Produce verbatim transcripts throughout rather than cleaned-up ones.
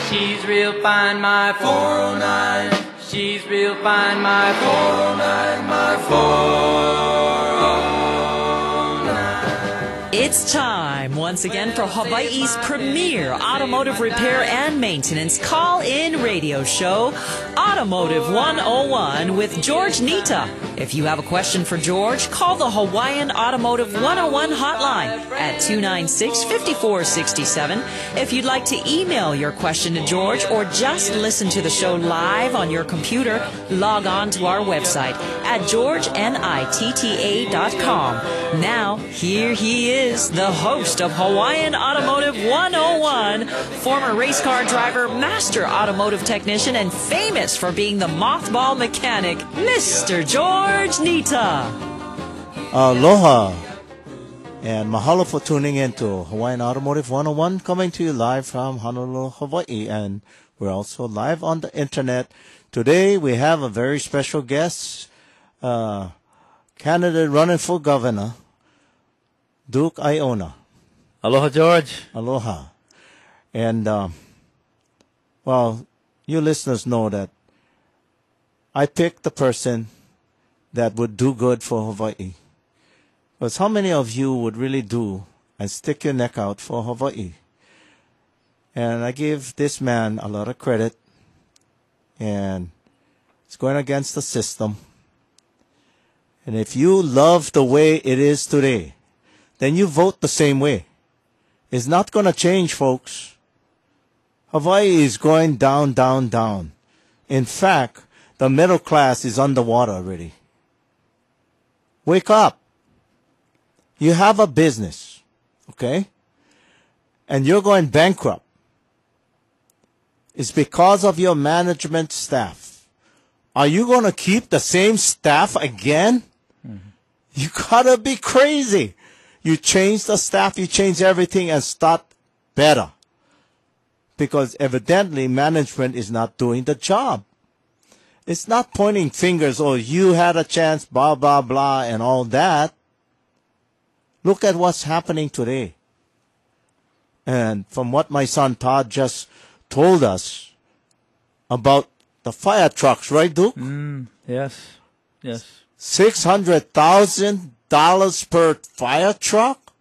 She's real fine, my four oh nine. She's real fine, my four oh nine, my four oh nine. It's time once again for Hawaii's premier automotive repair and maintenance call-in radio show, Automotive one oh one with George Nita. If you have a question for George, call the Hawaiian Automotive one oh one hotline at two nine six, five four six seven. If you'd like to email your question to George or just listen to the show live on your computer, log on to our website at george nitta dot com. Now, here he is, the host of Hawaiian Automotive one oh one, former race car driver, master automotive technician, and famous for being the mothball mechanic, Mister George Nita. Aloha, and mahalo for tuning in to Hawaiian Automotive one oh one, coming to you live from Honolulu, Hawaii, and we're also live on the internet. Today we have a very special guest, uh, candidate running for governor, Duke Aiona. Aloha, George. Aloha. And, um, well, you listeners know that I picked the person that would do good for Hawaii. Because how many of you would really do and stick your neck out for Hawaii? And I give this man a lot of credit. And it's going against the system. And if you love the way it is today, then you vote the same way. It's not going to change, folks. Hawaii is going down, down, down. In fact, the middle class is underwater already. Wake up. You have a business, okay? And you're going bankrupt. It's because of your management staff. Are you going to keep the same staff again? Mm-hmm. You gotta be crazy. You change the staff, you change everything and start better. Because evidently management is not doing the job. It's not pointing fingers, oh, you had a chance, blah, blah, blah, and all that. Look at what's happening today. And from what my son Todd just told us about the fire trucks, right, Duke? Mm, yes, yes. six hundred thousand dollars per fire truck?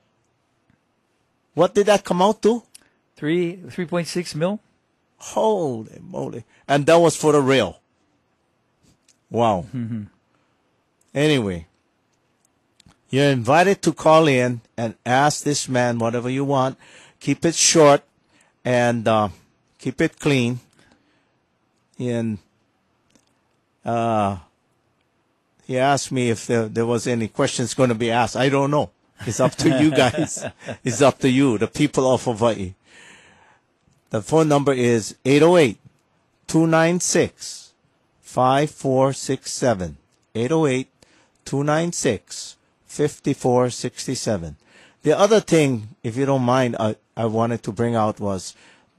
What did that come out to? Three, three point six mil. Holy moly. And that was for the rail. Wow. Mm-hmm. Anyway, you're invited to call in and ask this man whatever you want. Keep it short and uh, keep it clean. And uh, he asked me if there, there was any questions going to be asked. I don't know. It's up to you guys. It's up to you, the people of Hawaii. The phone number is eight oh eight, two nine six, five four six seven. eight oh eight, two nine six, five four six seven. The other thing, if you don't mind, I, I wanted to bring out was,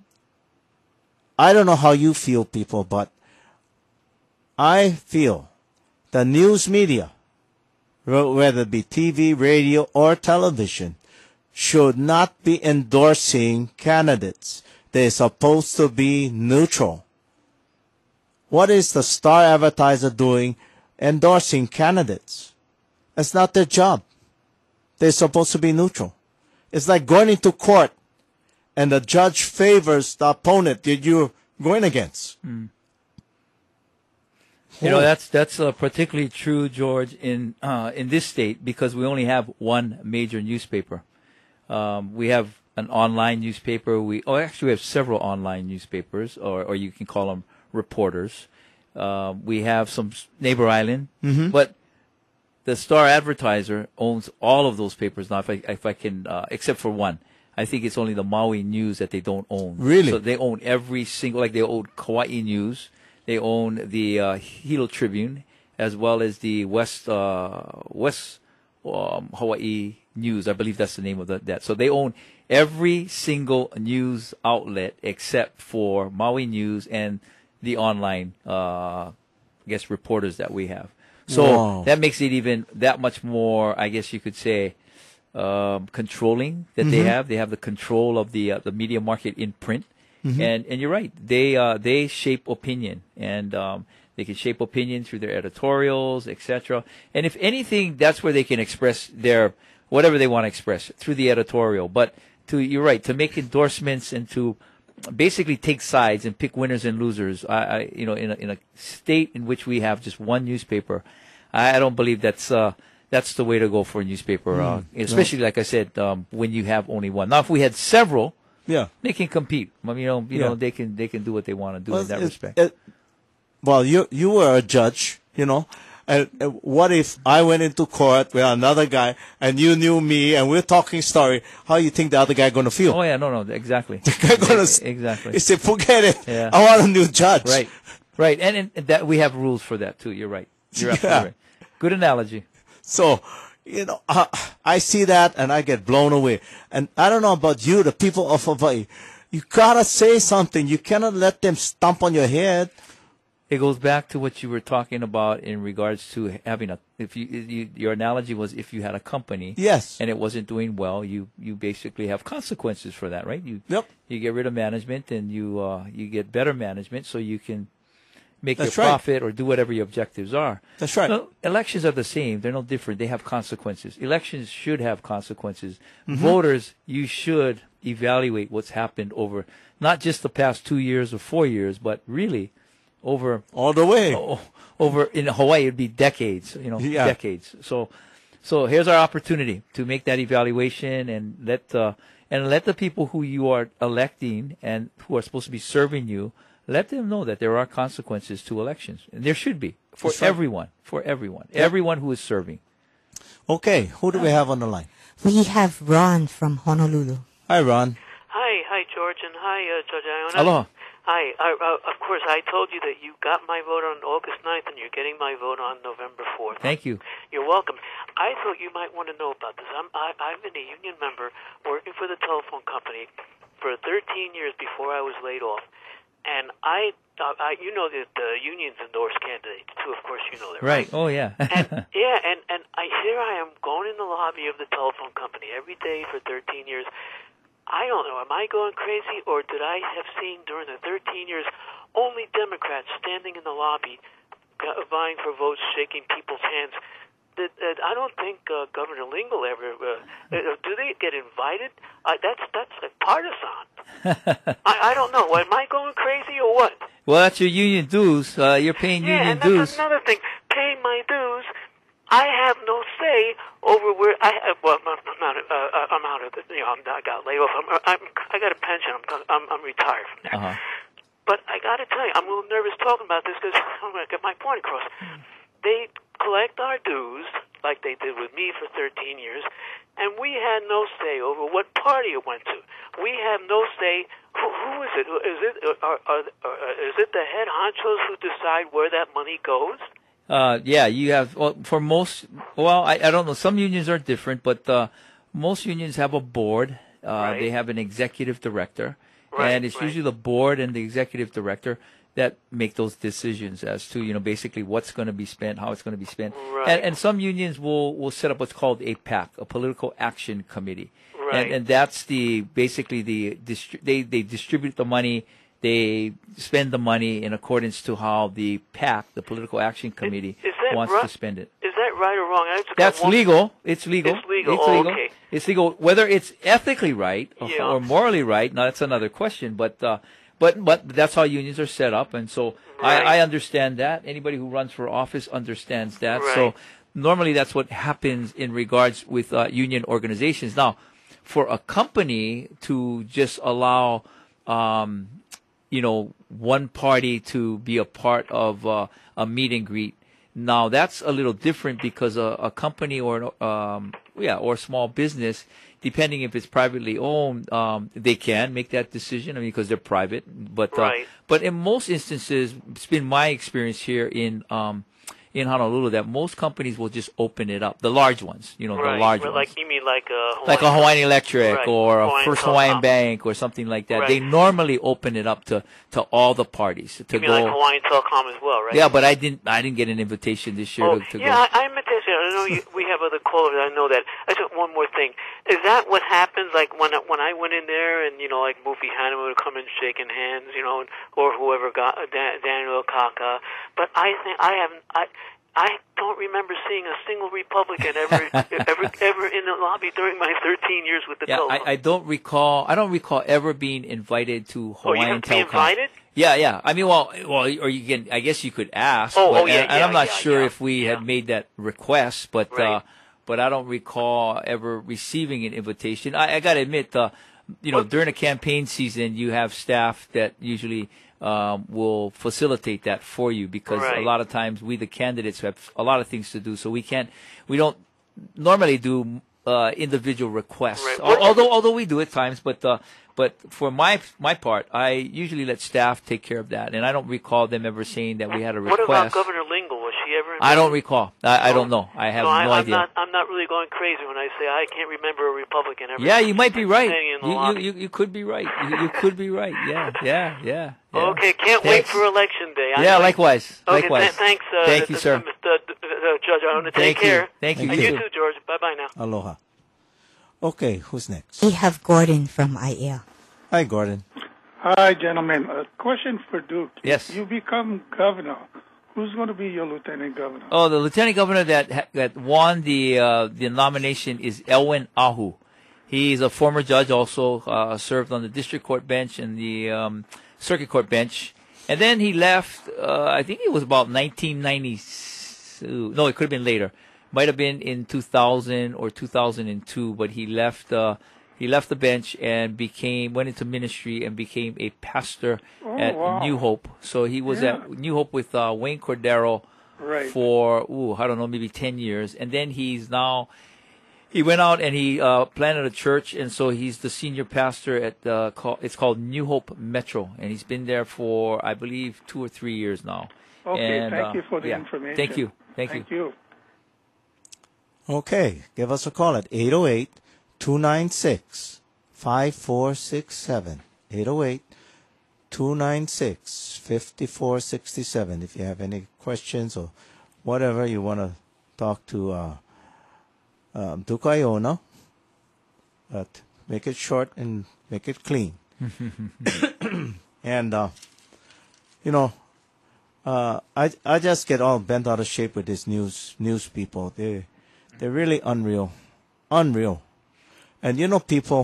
I don't know how you feel, people, but I feel the news media, whether it be T V, radio, or television, should not be endorsing candidates. They're supposed to be neutral. What is the star advertiser doing endorsing candidates? That's not their job. They're supposed to be neutral. It's like going into court and the judge favors the opponent that you're going against. Mm. You know, that's that's uh, particularly true, George, in uh, in this state because we only have one major newspaper. Um, we have an online newspaper. We oh, actually, we have several online newspapers, or or you can call them reporters. Uh, we have some neighbor island, mm-hmm. but the star advertiser owns all of those papers now. If I if I can, uh, except for one, I think it's only the Maui News that they don't own. Really? So they own every single, like they own Kauai News. They own the uh, Hilo Tribune, as well as the West uh, West um, Hawaii News. I believe that's the name of the, that. So they own every single news outlet except for Maui News and the online, uh, I guess, reporters that we have. So wow. that makes it even that much more, I guess you could say, um, controlling that mm-hmm. they have. They have the control of the uh, the media market in print. And and you're right. They uh, they shape opinion, and um, they can shape opinion through their editorials, et cetera. And if anything, that's where they can express their whatever they want to express through the editorial. But to you're right, to make endorsements and to basically take sides and pick winners and losers. I, I you know, in a, in a state in which we have just one newspaper, I, I don't believe that's uh, that's the way to go for a newspaper. Mm, uh, especially no. like I said, um, when you have only one. Now, if we had several, yeah, they can compete. I mean, you know, you yeah. know, they can they can do what they want to do well, in that it, respect. It, well, you you were a judge, you know. And uh, what if I went into court with another guy and you knew me and we're talking story? How you think the other guy going to feel? Oh, yeah, no, no, exactly. The guy gonna exactly. He said, forget it. Yeah. I want a new judge. Right, right. And, and that we have rules for that, too. You're right. You're absolutely yeah. right. Good analogy. So, you know, uh, I see that and I get blown away. And I don't know about you, the people of Hawaii. You got to say something. You cannot let them stomp on your head. It goes back to what you were talking about in regards to having a. If you, you your analogy was if you had a company, yes, and it wasn't doing well, you you basically have consequences for that, right? You yep. You get rid of management and you uh, you get better management so you can make That's your right. profit or do whatever your objectives are. That's right. So, elections are the same; they're no different. They have consequences. Elections should have consequences. Mm-hmm. Voters, you should evaluate what's happened over not just the past two years or four years, but really. Over all the way oh, over in Hawaii, it'd be decades, you know, yeah. decades. So, so here's our opportunity to make that evaluation and let uh, and let the people who you are electing and who are supposed to be serving you, let them know that there are consequences to elections, and there should be for right. everyone, for everyone, yep. everyone who is serving. Okay, who do we have on the line? We have Ron from Honolulu. Hi, Ron. Hi, hi, George, and hi, uh, Judge Iona. Aloha. Hi. I, uh, of course, I told you that you got my vote on August ninth, and you're getting my vote on November fourth. Thank you. You're welcome. I thought you might want to know about this. I'm, I, I've been a union member working for the telephone company for thirteen years before I was laid off. And I, uh, I you know that the unions endorse candidates, too. Of course, you know that, right? Right. Oh, yeah. and, yeah, and, and I, here I am going in the lobby of the telephone company every day for thirteen years. I don't know, am I going crazy, or did I have seen during the thirteen years only Democrats standing in the lobby vying for votes, shaking people's hands? That, that I don't think uh, Governor Lingle ever, uh, uh, do they get invited? Uh, that's that's like partisan. I, I don't know, am I going crazy or what? Well, that's your union dues. Uh, you're paying yeah, union and dues. That's another thing, paying my dues. I have no say over where I have. Well, I'm not. Uh, I'm out of the. You know, I'm, I got laid off. I'm, I'm. I got a pension. I'm. I'm, I'm retired from that. Uh-huh. But I got to tell you, I'm a little nervous talking about this because I'm going to get my point across. They collect our dues like they did with me for thirteen years, and we had no say over what party it went to. We have no say. Who, who is it? Is it? Are, are, are, is it the head honchos who decide where that money goes? Uh, yeah, you have, well, for most, well, I, I don't know, some unions are different, but, uh, most unions have a board, uh, right. they have an executive director, right, and it's right. usually the board and the executive director that make those decisions as to, you know, basically what's going to be spent, how it's going to be spent. Right. And, and some unions will, will set up what's called a PAC, a Political Action Committee. Right. And, and that's the, basically the, distri- they, they distribute the money. They spend the money in accordance to how the PAC, the Political Action Committee, is, is wants right? to spend it. Is that right or wrong? I That's one... legal. It's legal. It's legal. It's oh, legal. Okay. It's legal. Whether it's ethically right or, yeah. or morally right, now that's another question. But uh, but but that's how unions are set up, and so right. I, I understand that. Anybody who runs for office understands that. Right. So normally that's what happens in regards with uh, union organizations. Now, for a company to just allow. Um, you know, one party to be a part of uh, a meet and greet. Now that's a little different because a, a company or um, yeah or a small business, depending if it's privately owned, um, they can make that decision. I mean, because they're private. But right. uh, but in most instances, it's been my experience here in um, in Honolulu that most companies will just open it up. The large ones, you know, right. the large right. ones. Like you mean mean like a Hawaiian, like a Hawaiian Electric right. or a Hawaiian First Telecom. Hawaiian Bank or something like that. Right. They normally open it up to, to all the parties to You mean go. like Hawaiian Telecom as well, right? Yeah, but I didn't I didn't get an invitation this year Oh, to, to yeah, go. I, I meant to say, I know you, we have other callers. I know that. I just one more thing. Is that what happens? Like when I- when I went in there, and you know, like Mufi Hanneman would come in shaking hands, you know, or whoever got uh, Dan, Daniel Kaka. But I think I haven't. I I don't remember seeing a single Republican ever ever ever in the lobby during my thirteen years with the Yeah, telephone. I, I don't recall. I don't recall ever being invited to oh, you Hawaiian have to be Telecom. invited? Yeah, yeah. I mean, well, well, or you can. I guess you could ask. Oh, but, oh, yeah, and, and yeah, I'm not yeah, sure yeah, if we yeah. had made that request, but uh, Right. but I don't recall ever receiving an invitation. I, I got to admit, uh, you know, What- during the campaign season, you have staff that usually um, will facilitate that for you because a Right. lot of times we, the candidates, have a lot of things to do, so we can't. We don't normally do uh, individual requests, Right. Al- What- although although we do at times, but. Uh, But for my my part, I usually let staff take care of that, and I don't recall them ever saying that we had a What about request. Governor Lingle? Was she ever? I don't recall. I, I don't know. I have so I, no I'm idea. Not, I'm not really going crazy when I say I can't remember a Republican ever. Yeah, you might be right. standing in the You, you, lobby. you you could be right. You, you could be right. Yeah, yeah, yeah. yeah. Okay, can't wait Thanks. for election day. I Yeah, know- likewise. Okay, likewise. th- thanks. Uh, Thank you, uh, sir. Mister D- uh, Judge, I want to Thank take you. care. Thank you. And You you too. too, George. Bye bye now. Aloha. Okay, who's next? We have Gordon from I A L. Hi, Gordon. Hi, gentlemen. A question for Duke. Yes. You become governor. Who's going to be your lieutenant governor? Oh, the lieutenant governor that ha- that won the uh, the nomination is Elwin Ahu. He's a former judge, also uh, served on the district court bench and the um, circuit court bench, and then he left. Uh, I think it was about nineteen ninety. No, it could have been later. Might have been in two thousand or two thousand two, but he left. Uh, he left the bench and became went into ministry and became a pastor Oh, at wow. New Hope. So he was Yeah. at New Hope with uh, Wayne Cordero Right. for ooh, I don't know, maybe ten years, and then he's now he went out and he uh, planted a church, and so he's the senior pastor at uh, call, it's called New Hope Metro, and he's been there for I believe two or three years now. Okay, And, thank uh, you for the yeah. information. Thank you, thank, Thank you. you. Okay, give us a call at eight oh eight, two nine six, five four six seven. eight oh eight, two nine six, five four six seven. If you have any questions or whatever you want to talk to uh, um, Duke Iona, but make it short and make it clean. And, uh, you know, uh, I I just get all bent out of shape with these news news people. They they're really unreal, unreal. And you know, people.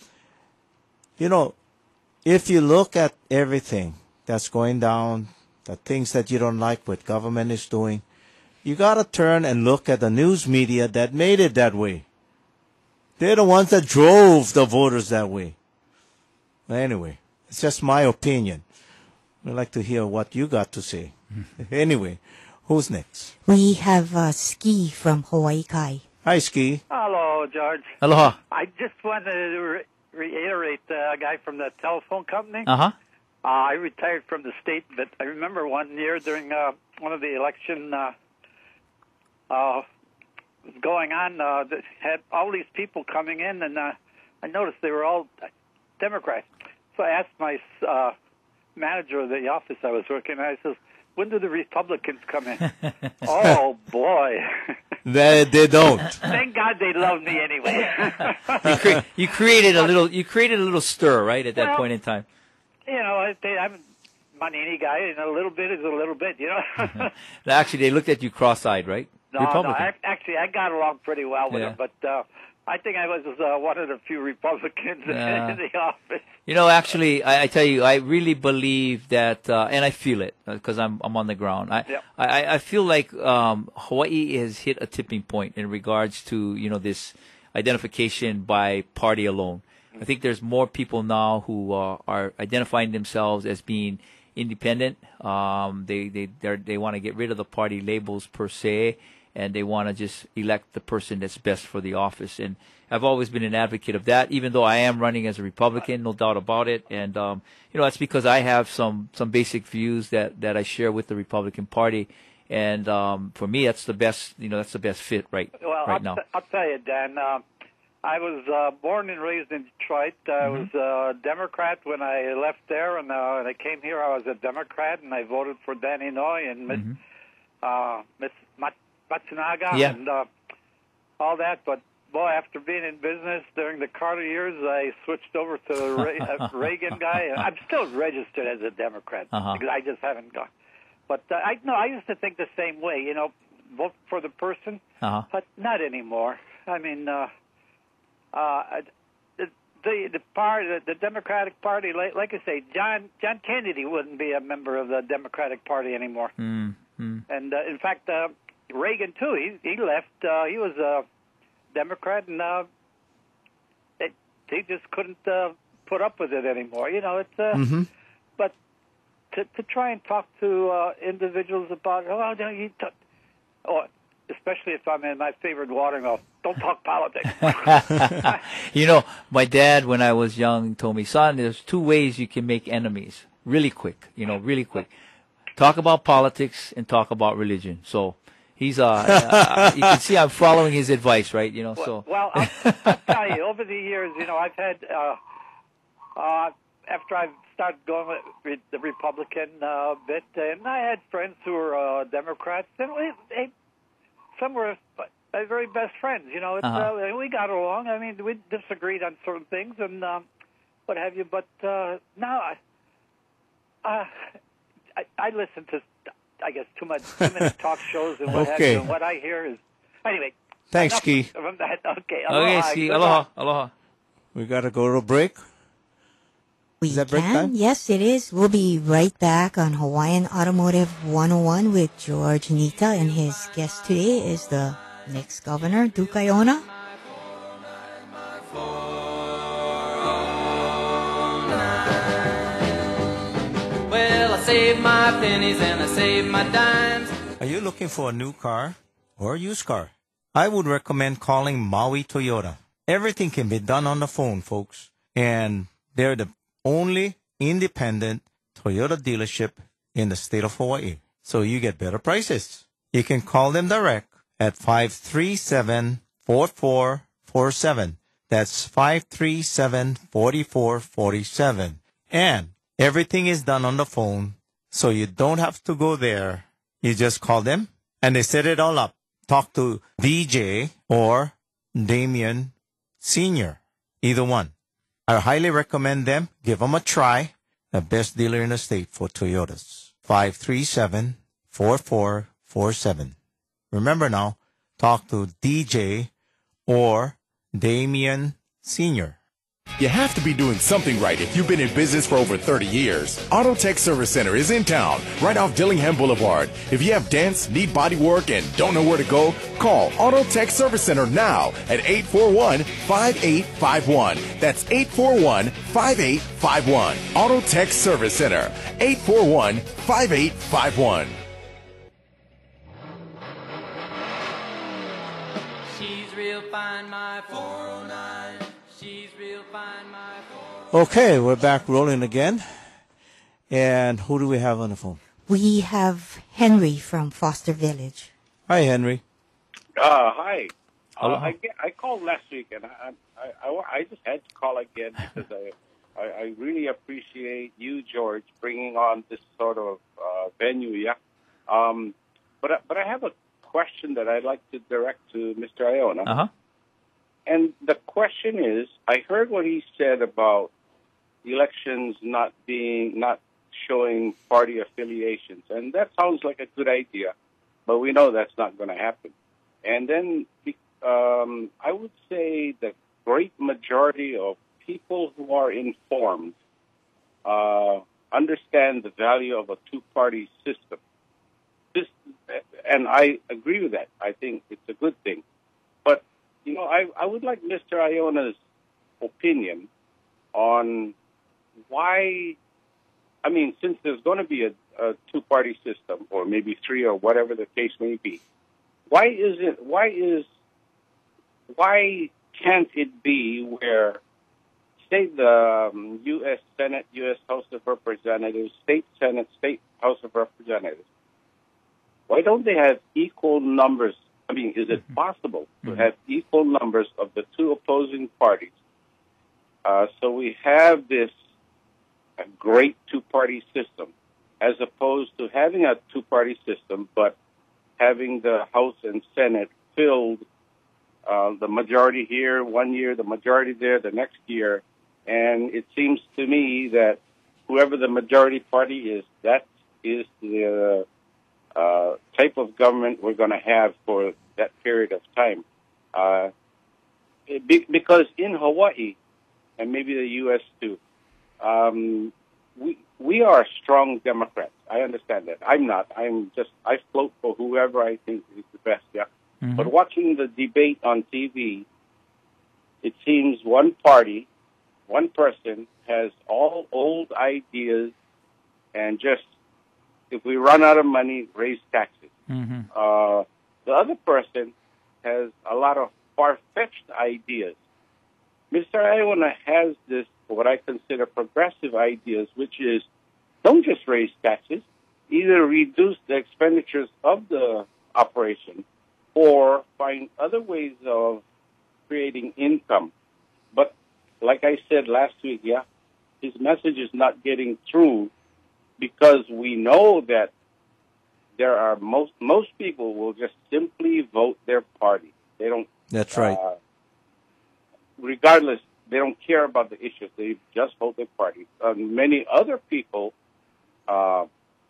You know, if you look at everything that's going down, the things that you don't like what government is doing, you gotta turn and look at the news media that made it that way. They're the ones that drove the voters that way. Anyway, it's just my opinion. I'd like to hear what you got to say. Anyway, who's next? We have uh, Ski from Hawaii Kai. Hi, Ski. Hello, George. Aloha. I just wanted to re- reiterate uh, a guy from the telephone company. Uh huh. Uh, I retired from the state, but I remember one year during uh, one of the election uh, uh, was going on, uh, that had all these people coming in, and uh, I noticed they were all Democrats. So I asked my uh, manager of the office I was working at, I says, when do the Republicans come in? Oh, boy. They, they don't. Thank God they love me anyway. You, cre- you created a little you created a little stir right at that Well, point in time. You know, they, I'm a Manini guy, and a little bit is a little bit, you know. Actually, they looked at you cross-eyed, right? no, no, Republican. I, actually, I got along pretty well with Yeah. them, but uh, I think I was uh, one of the few Republicans Yeah. in the office. You know, actually, I, I tell you, I really believe that, uh, and I feel it because I'm I'm on the ground. I Yep. I, I feel like um, Hawaii has hit a tipping point in regards to you know this identification by party alone. I think there's more people now who uh, are identifying themselves as being independent. Um, they they they're, they want to get rid of the party labels per se, and they want to just elect the person that's best for the office. And I've always been an advocate of that, even though I am running as a Republican, no doubt about it. And um, you know, that's because I have some some basic views that that I share with the Republican Party. And um, for me, that's the best. You know, that's the best fit right Well, right I'll, now. t- I'll tell you, Dan. Uh, I was uh, born and raised in Detroit. I mm-hmm. was a Democrat when I left there, and uh, when I came here, I was a Democrat, and I voted for Danny Noy and Miss mm-hmm. uh, Miss Mat- Matsunaga yeah. and uh, all that. But boy, after being in business during the Carter years, I switched over to the Re- uh, Reagan guy. I'm still registered as a Democrat uh-huh. because I just haven't gone. But uh, I no, I used to think the same way. You know, vote for the person, uh-huh. but not anymore. I mean. Uh, Uh, the the the, part, the Democratic Party, like, like I say, John John Kennedy wouldn't be a member of the Democratic Party anymore. Mm-hmm. And uh, in fact, uh, Reagan too. He he left. Uh, he was a Democrat, and uh, it, he just couldn't uh, put up with it anymore. You know, it's. Uh, mm-hmm. But to to try and talk to uh, individuals about, oh, no, you talk, oh, especially if I'm in my favorite watering hole. Don't talk politics. You know, my dad, when I was young, told me, son, there's two ways you can make enemies really quick, you know, really quick. Talk about politics and talk about religion. So he's, uh, uh you can see I'm following his advice, right? You know, so. Well, I'll, I'll tell you, over the years, you know, I've had, uh, uh, after I've started going with the Republican uh, bit, and I had friends who were uh, Democrats, and we, they, some were my very best friends, you know. It's, uh-huh. uh, we got along. I mean, we disagreed on certain things and um, what have you. But uh, now I, uh, I, I listen to, I guess, too much, too many talk shows and what okay. have you. And what I hear is, anyway. Thanks, Ski. From that. Okay, aloha. Okay, Ski. Aloha. Aloha. We got to go to a break. We is that can. break time? Yes, it is. We'll be right back on Hawaiian Automotive one oh one with George Nita, and his guest today is the next governor, Duke Aiona. Well, I saved my pennies and I saved my dimes. Are you looking for a new car or a used car? I would recommend calling Maui Toyota. Everything can be done on the phone, folks. And they're the only independent Toyota dealership in the state of Hawaii. So you get better prices. You can call them direct at five three seven, four four four seven. That's five three seven, four four four seven. And everything is done on the phone, so you don't have to go there. You just call them, and they set it all up. Talk to D J or Damien Senior, either one. I highly recommend them. Give them a try. The best dealer in the state for Toyotas. five three seven, four four four seven. Remember now, talk to D J or Damien Senior You have to be doing something right if you've been in business for over thirty years. Auto Tech Service Center is in town, right off Dillingham Boulevard. If you have dents, need body work, and don't know where to go, call Auto Tech Service Center now at eight four one, five eight five one. That's eight four one, five eight five one. Auto Tech Service Center, eight four one, five eight five one. She's real fine, my four oh nine. She's real fine, my Okay, we're back rolling again. And who do we have on the phone? We have Henry from Foster Village. Hi, Henry. Uh, hi. Uh, Hello. I, get- I called last week, and I, I, I, I just had to call again because I, I, I really appreciate you, George, bringing on this sort of uh, venue, yeah. Um, but, I- but I have a question that I'd like to direct to Mister Aiona. Uh-huh. And the question is, I heard what he said about elections not being, not showing party affiliations, and that sounds like a good idea, but we know that's not going to happen. And then um, I would say the great majority of people who are informed uh, understand the value of a two-party system. This, and I agree with that. I think it's a good thing. But you know, I, I would like Mister Aiona's opinion on why, I mean, since there's going to be a, a two-party system, or maybe three, or whatever the case may be, why is it, why is, why can't it be where, say, the um, U S Senate, U S House of Representatives, State Senate, State House of Representatives, why don't they have equal numbers I mean, is it possible to have equal numbers of the two opposing parties? Uh, so we have this a great two-party system, as opposed to having a two-party system, but having the House and Senate filled, uh, the majority here one year, the majority there the next year. And it seems to me that whoever the majority party is, that is the uh, type of government we're going to have for that period of time. Uh, it be, because in Hawaii, and maybe the U S too, um, we we are strong Democrats. I understand that. I'm not. I'm just, I float for whoever I think is the best, yeah. Mm-hmm. But watching the debate on T V, it seems one party, one person has all old ideas and just, if we run out of money, raise taxes. Mm-hmm. Uh, the other person has a lot of far-fetched ideas. Mister Iona has this, what I consider progressive ideas, which is don't just raise taxes, either reduce the expenditures of the operation or find other ways of creating income. But like I said last week, yeah, his message is not getting through because we know that there are most most people will just simply vote their party. They don't. That's right. Uh, regardless, they don't care about the issues. They just vote their party. Uh, many other people uh,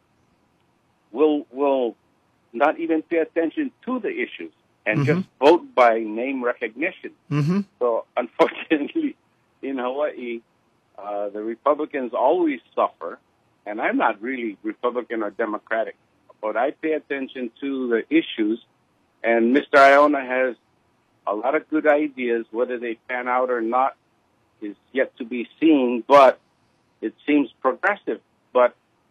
will will not even pay attention to the issues and mm-hmm. just vote by name recognition. Mm-hmm. So, unfortunately, in Hawaii, uh, the Republicans always suffer. And I'm not really Republican or Democratic, but I pay attention to the issues. And Mister Iona has a lot of good ideas. Whether they pan out or not is yet to be seen, but it seems progressive. But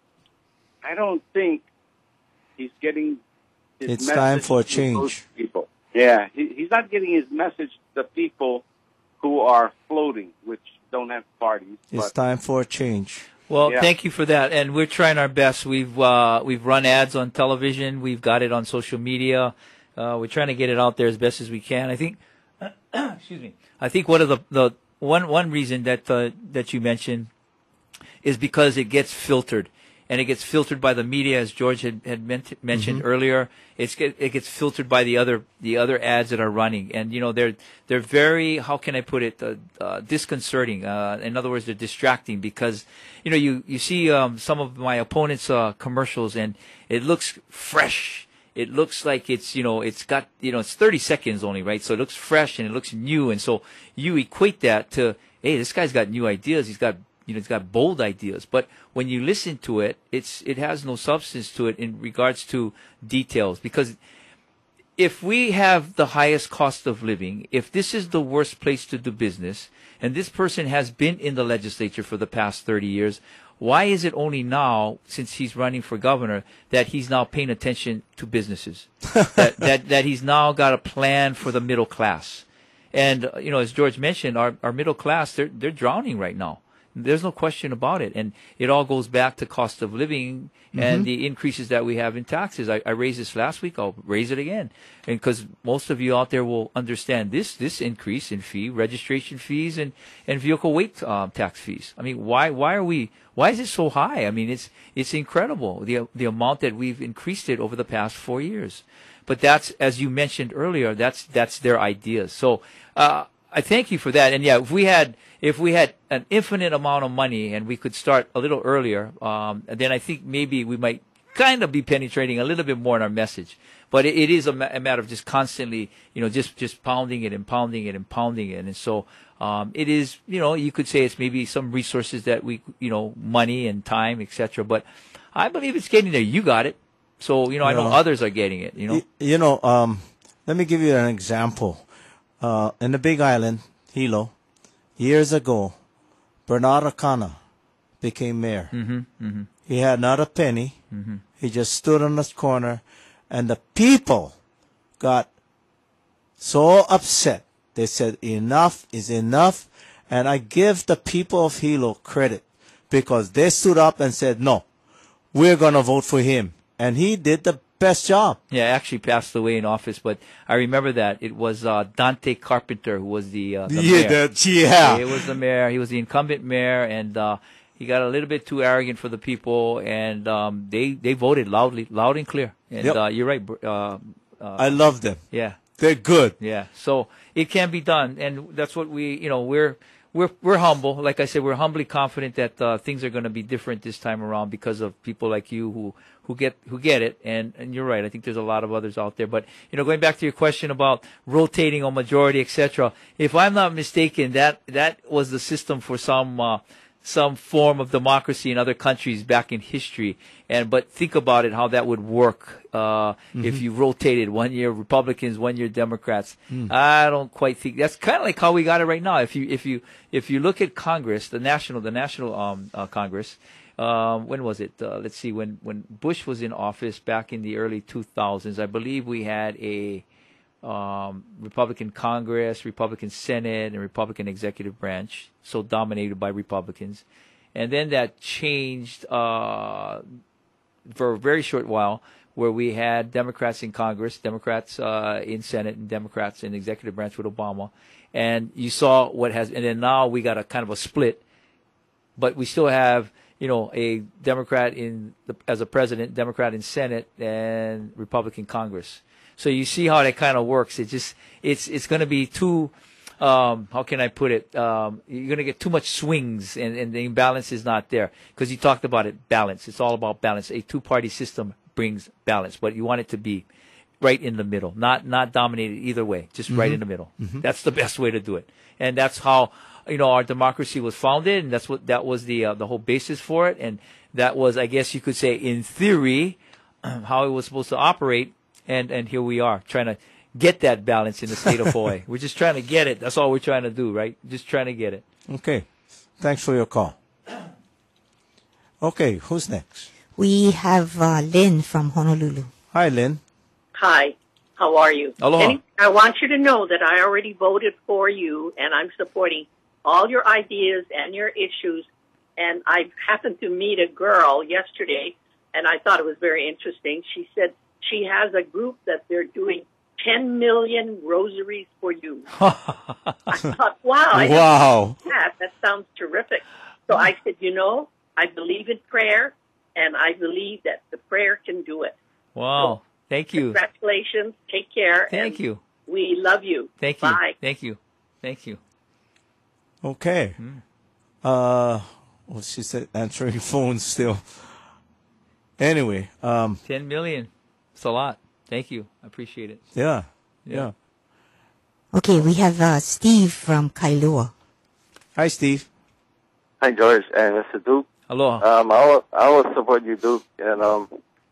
I don't think he's getting his it's message time for a to change. those people. Yeah, he, he's not getting his message to the people who are floating, which don't have parties. It's but, time for a change. Well, yeah. Thank you for that, and we're trying our best. We've uh, we've run ads on television. We've got it on social media. Uh, we're trying to get it out there as best as we can. I think, excuse me. I think one of the, the one one reason that uh, that you mentioned is because it gets filtered, and it gets filtered by the media, as George had, had ment- mentioned mm-hmm. earlier. It's get, it gets filtered by the other the other ads that are running, and you know they're they're very, how can I put it, uh, uh, disconcerting. Uh, in other words, they're distracting because you know you you see um, some of my opponents' uh, commercials, and it looks fresh. It looks like it's you know it's got you know it's thirty seconds only, right? So it looks fresh and it looks new, and so you equate that to, hey, this guy's got new ideas. He's got you know, it's got bold ideas, but when you listen to it, it's it has no substance to it in regards to details. Because if we have the highest cost of living, if this is the worst place to do business, and this person has been in the legislature for the past thirty years, why is it only now, since he's running for governor, that he's now paying attention to businesses? that, that that he's now got a plan for the middle class, and you know, as George mentioned, our our middle class they're they're drowning right now. There's no question about it. And it all goes back to cost of living and mm-hmm. the increases that we have in taxes. I, I raised this last week. I'll raise it again. And because most of you out there will understand this, this increase in fee, registration fees and, and vehicle weight um, tax fees. I mean, why, why are we, why is it so high? I mean, it's, it's incredible, the, the amount that we've increased it over the past four years. But that's, as you mentioned earlier, that's, that's their ideas. So, uh, I thank you for that. And yeah, if we had, if we had an infinite amount of money and we could start a little earlier, um, then I think maybe we might kind of be penetrating a little bit more in our message. But it, it is a, ma- a matter of just constantly, you know, just, just pounding it and pounding it and pounding it. And so, um, it is, you know, you could say it's maybe some resources that we, you know, money and time, et cetera. But I believe it's getting there. You got it. So, you know, I know Yeah. others are getting it, you know. Y- You know, um, let me give you an example. Uh, in the Big Island, Hilo, years ago, Bernard Akana became mayor. Mm-hmm, mm-hmm. He had not a penny. Mm-hmm. He just stood on the corner, and the people got so upset. They said, enough is enough. And I give the people of Hilo credit because they stood up and said, no, we're going to vote for him. And he did the best job. Yeah, actually passed away in office, but I remember that it was uh, Dante Carpenter who was the, uh, the Yeah, mayor. that- yeah. He was the mayor. He was the incumbent mayor, and uh, he got a little bit too arrogant for the people, and um, they they voted loudly, loud and clear. And Yep. uh, you're right. br- Uh, uh, I love them. yeah, They're good. yeah. So it can be done, and that's what we, you know, we're we're we're humble. Like I said, we're humbly confident that uh, things are going to be different this time around because of people like you who who get who get it. And and you're right. I think there's a lot of others out there. But you know, going back to your question about rotating on majority, et cetera. If I'm not mistaken, that that was the system for some. Uh, some form of democracy in other countries back in history. And but think about it, how that would work uh, if you rotated one year Republicans, one year Democrats. I don't quite think that's kind of like how we got it right now. If you if you if you look at Congress, the national the national um, uh, Congress, um, when was it? Uh, let's see, when when Bush was in office back in the early two thousands, I believe we had a Um, Republican Congress, Republican Senate, and Republican executive branch, so dominated by Republicans. And then that changed uh, for a very short while, where we had Democrats in Congress, Democrats uh, in Senate, and Democrats in the executive branch with Obama. And you saw what has, and then now we got a kind of a split, but we still have, you know, a Democrat in the, as a president, Democrat in Senate, and Republican Congress. So you see how that kind of works. It just it's it's going to be too. Um, how can I put it? Um, you're going to get too much swings, and, and the imbalance is not there because you talked about it. Balance. It's all about balance. A two-party system brings balance, but you want it to be right in the middle, not not dominated either way. Just right in the middle. That's the best way to do it, and that's how you know our democracy was founded, and that's what that was the uh, the whole basis for it, and that was, I guess you could say, in theory, how it was supposed to operate. And and here we are trying to get that balance in the state of Hawaii. We're just trying to get it. That's all we're trying to do, right? Just trying to get it. Okay. Thanks for your call. Okay, who's next? We have uh, Lynn from Honolulu. Hi, Lynn. Hi, how are you? Aloha. Any- I want you to know that I already voted for you, and I'm supporting all your ideas and your issues. And I happened to meet a girl yesterday, and I thought it was very interesting. She said she has a group that they're doing ten million rosaries for you. I thought, wow. I Wow. that. that sounds terrific. So I said, you know, I believe in prayer, and I believe that the prayer can do it. Wow. Thank you. Congratulations. Take care. Thank and you. We love you. Thank you. Bye. Thank you. Thank you. Okay. Uh, well, she said answering phones still. Anyway, um, Ten million. It's a lot. Thank you. I appreciate it. yeah, Yeah. yeah. Okay, we have uh, Steve from Kailua. Hi, Steve. Hi, George and Mister Duke. Aloha. Um, I will, I will support you, Duke. And, um,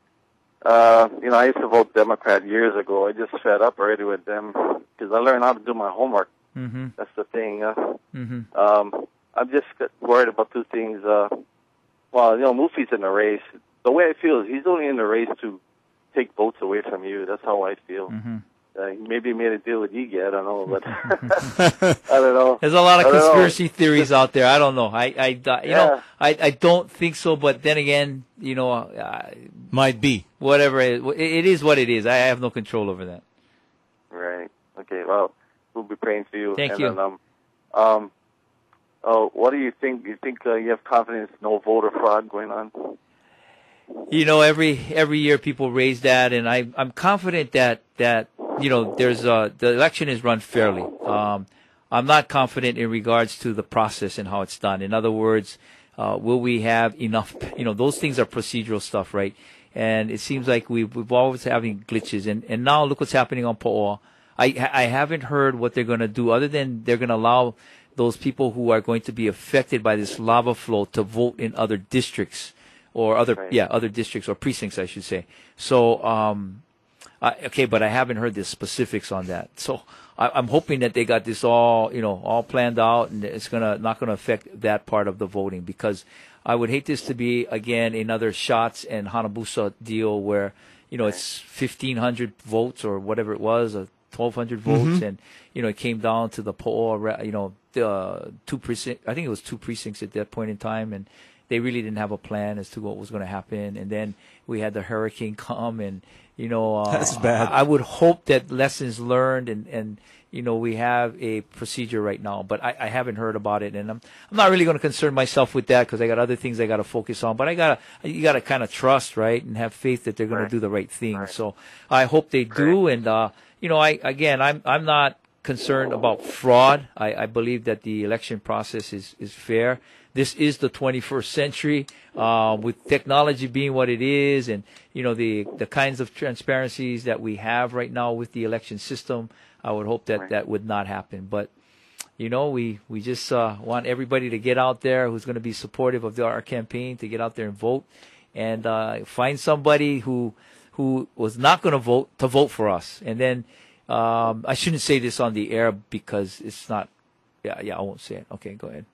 uh, you know, I used to vote Democrat years ago. I just fed up already with them because I learned how to do my homework. Mm-hmm. That's the thing. Uh, Mm-hmm. um, I'm just worried about two things. Uh, well, you know, Mufi's in the race. The way I feel is he's only in the race to take votes away from you. That's how I feel. Mm-hmm. Uh, he maybe made a deal with Iggy. I don't know, but I don't know. There's a lot of I don't know. conspiracy theories out there. I don't know. I, I, I- you Yeah. know, I, I don't think so. But then again, you know, uh, Might be. whatever it, it is, what it is. I have no control over that. Right. Okay. Well, we'll be praying for you. Thank and you. Then, um, um, oh, what do you think? Do you think uh, you have confidence no voter fraud going on? You know, every every year people raise that, and I I'm confident that that you know there's uh the election is run fairly. Um, I'm not confident in regards to the process and how it's done. In other words, uh, will we have enough? You know, those things are procedural stuff, right? And it seems like we've we've always having glitches, and and now look what's happening on Po'oa. I I haven't heard what they're going to do other than they're going to allow those people who are going to be affected by this lava flow to vote in other districts. Or other, Right. yeah, other districts or precincts, I should say. So, um, I, okay, but I haven't heard the specifics on that. So, I, I'm hoping that they got this all, you know, all planned out, and it's gonna not gonna affect that part of the voting, because I would hate this to be again another Shots and Hanabusa deal where, you know, it's fifteen hundred votes or whatever it was, or twelve hundred votes, and you know, it came down to the poll, you know, the two precinct. I think it was two precincts at that point in time, and they really didn't have a plan as to what was going to happen. And then we had the hurricane come, and you know, uh, That's bad. I, I would hope that lessons learned and, and you know, we have a procedure right now, but I, I haven't heard about it, and I'm I'm not really going to concern myself with that because I got other things I got to focus on. But I gotta you got to kind of trust, right, and have faith that they're going Right. to do the right thing. Right. So I hope they do, and uh, you know, I again, I'm I'm not concerned about fraud. I, I believe that the election process is is fair. This is the twenty-first century, uh, with technology being what it is, and you know the the kinds of transparencies that we have right now with the election system. I would hope that that would not happen. But, you know, we, we just uh, want everybody to get out there who's going to be supportive of the, our campaign, to get out there and vote, and uh, find somebody who who was not going to vote to vote for us. And then um, I shouldn't say this on the air because it's not. Yeah, yeah, I won't say it. Okay, go ahead.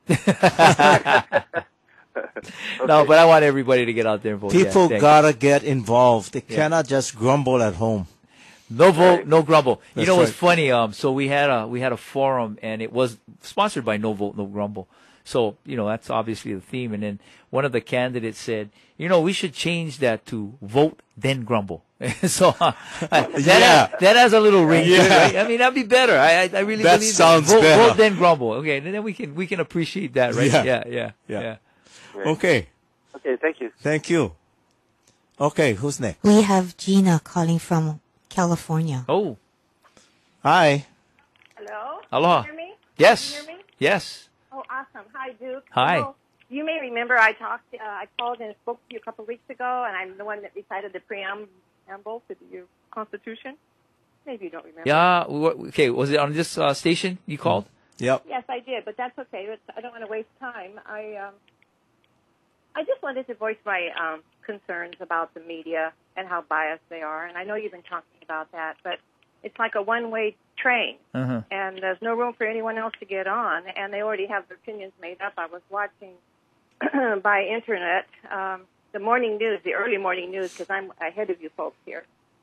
No, but I want everybody to get out there and vote. People Yeah, thank gotta get involved. They Yeah. cannot just grumble at home. No vote, no grumble. You That's know what's right. funny? Um, so we had a we had a forum, and it was sponsored by No Vote, No Grumble. So you know that's obviously the theme. And then one of the candidates said, you know, we should change that to vote then grumble. so uh, that Yeah. has, that has a little ring to it, Yeah. right? I mean, that'd be better. I I, I really That believe sounds that. Vote, better. vote then grumble. Okay, and then we can we can appreciate that, right? Yeah. yeah, yeah. Yeah. yeah. Okay. Okay, thank you. Thank you. Okay, who's next? We have Gina calling from California. Oh. Hi. Hello? Aloha. Can you hear me? Yes. Can you hear me? Yes. Oh, awesome. Hi, Duke. Hi. You know, you may remember I talked, uh, I called and spoke to you a couple of weeks ago, and I'm the one that recited the preamble to your Constitution. Maybe you don't remember. Yeah. wh- Okay. Was it on this uh, station you called? Yep. Yes, I did, but that's okay. It's, I don't want to waste time. I um, I just wanted to voice my um, concerns about the media and how biased they are, and I know you've been talking about that, but it's like a one-way train, Uh-huh. and there's no room for anyone else to get on, and they already have their opinions made up. I was watching by internet um, the morning news, the early morning news, because I'm ahead of you folks here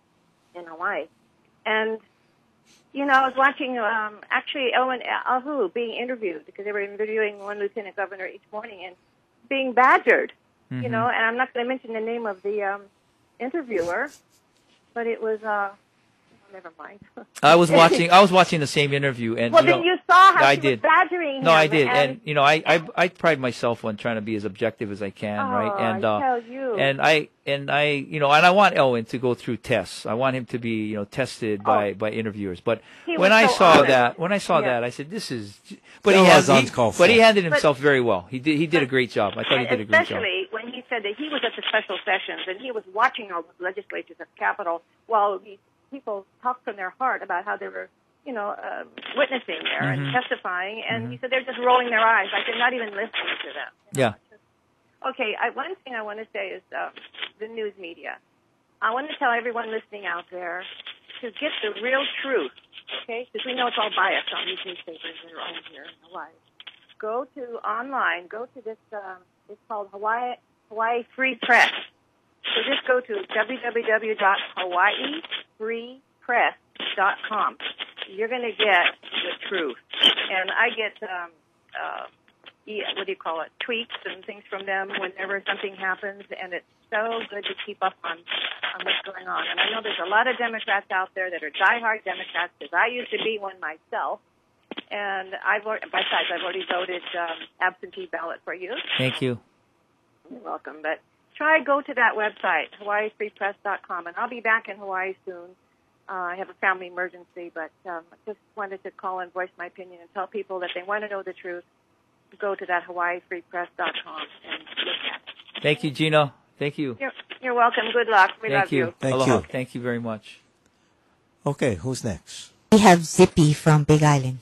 in Hawaii, and you know, I was watching um, actually Elwin Ahu being interviewed because they were interviewing one lieutenant governor each morning and being badgered, you Mhm. know, and I'm not going to mention the name of the um, interviewer, but it was, uh, never mind. I was watching. I was watching the same interview, and well, you then know, you saw how I she did. was badgering him. No, I did, and, and you know, I, I I pride myself on trying to be as objective as I can, Oh, right? And I uh, tell you. and I and I, you know, and I want Elwin to go through tests. I want him to be, you know, tested by by interviewers. But He when was I so saw honest. that, when I saw Yeah. that, I said, "This is." But That he was had, he, uncalled but he for. handled But- himself very well. He did. He did a great job. I thought he did a great job. especially when he said that he was at the special sessions and he was watching all the legislatures at the Capitol while these people talked from their heart about how they were, you know, uh, witnessing there Mhm. and testifying, and he said they're just rolling their eyes, like they're not even listening to them. Yeah. Okay, I, one thing I want to say is um, the news media. I want to tell everyone listening out there to get the real truth, okay? Because we know it's all biased on these newspapers that are owned here in Hawaii. Go to online, go to this, um, it's called Hawaii, Hawaii Free Press. So just go to w w w dot hawaii free press dot com. You're going to get the truth. And I get, um, uh, yeah, what do you call it, tweets and things from them whenever something happens, and it's so good to keep up on, on what's going on. And I know there's a lot of Democrats out there that are diehard Democrats, because I used to be one myself. And I've, al- besides, I've already voted um, absentee ballot for you. Thank you. You're welcome. But try go to that website, hawaii free press dot com, and I'll be back in Hawaii soon. Uh, I have a family emergency, but um, I just wanted to call and voice my opinion and tell people that they want to know the truth, go to that hawaii free press dot com and look at it. Thank you, Gina. Thank you. You're, you're welcome. Good luck. We Thank love you. you. Thank Aloha. you. Thank you very much. Okay, who's next? We have Zippy from Big Island.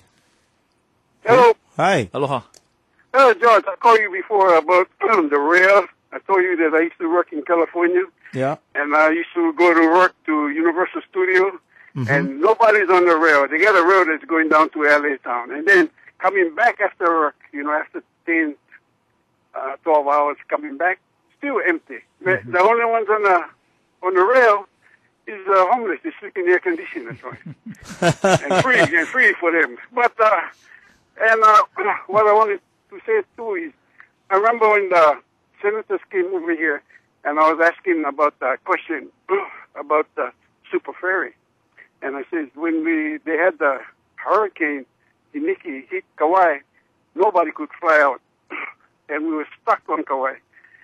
Hello. Hi. Aloha. Hello, George. I called you before about the rail. I told you that I used to work in California, Yeah. and I used to go to work to Universal Studios, Mhm. and nobody's on the rail. They got a rail that's going down to L A town. And then coming back after work, you know, after ten, uh, twelve hours coming back, still empty. The, the only ones on the on the rail is uh, homeless. They sleep in air conditioners, right? and free, and free for them. But, uh, and uh, what I wanted to say too is, I remember when the senators came over here, and I was asking about the question about the super ferry. And I said, when we they had the hurricane, Iniki hit Kauai, nobody could fly out, and we were stuck on Kauai.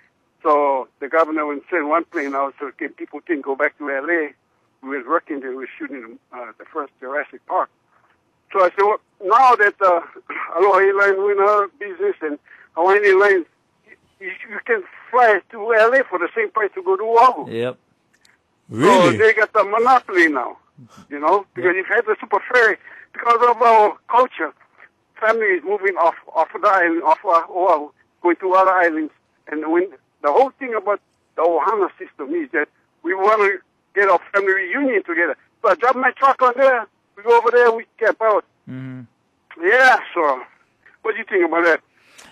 So the governor would send one plane out so that people didn't go back to L A. We were working there, we were shooting uh, the first Jurassic Park. So I said, well, now that uh, Aloha Airlines went out of business and Hawaiian Airlines, you, you can fly to L A for the same price to go to Oahu. Yep. Really? So they got the monopoly now, you know, because you've had the super ferry. Because of our culture, families moving off off of the island, off uh, Oahu, going to other islands. And when the whole thing about the Ohana system is that we want to get our family reunion together. So I drop my truck on there, we go over there, we camp out. Mm-hmm. Yeah, so what do you think about that?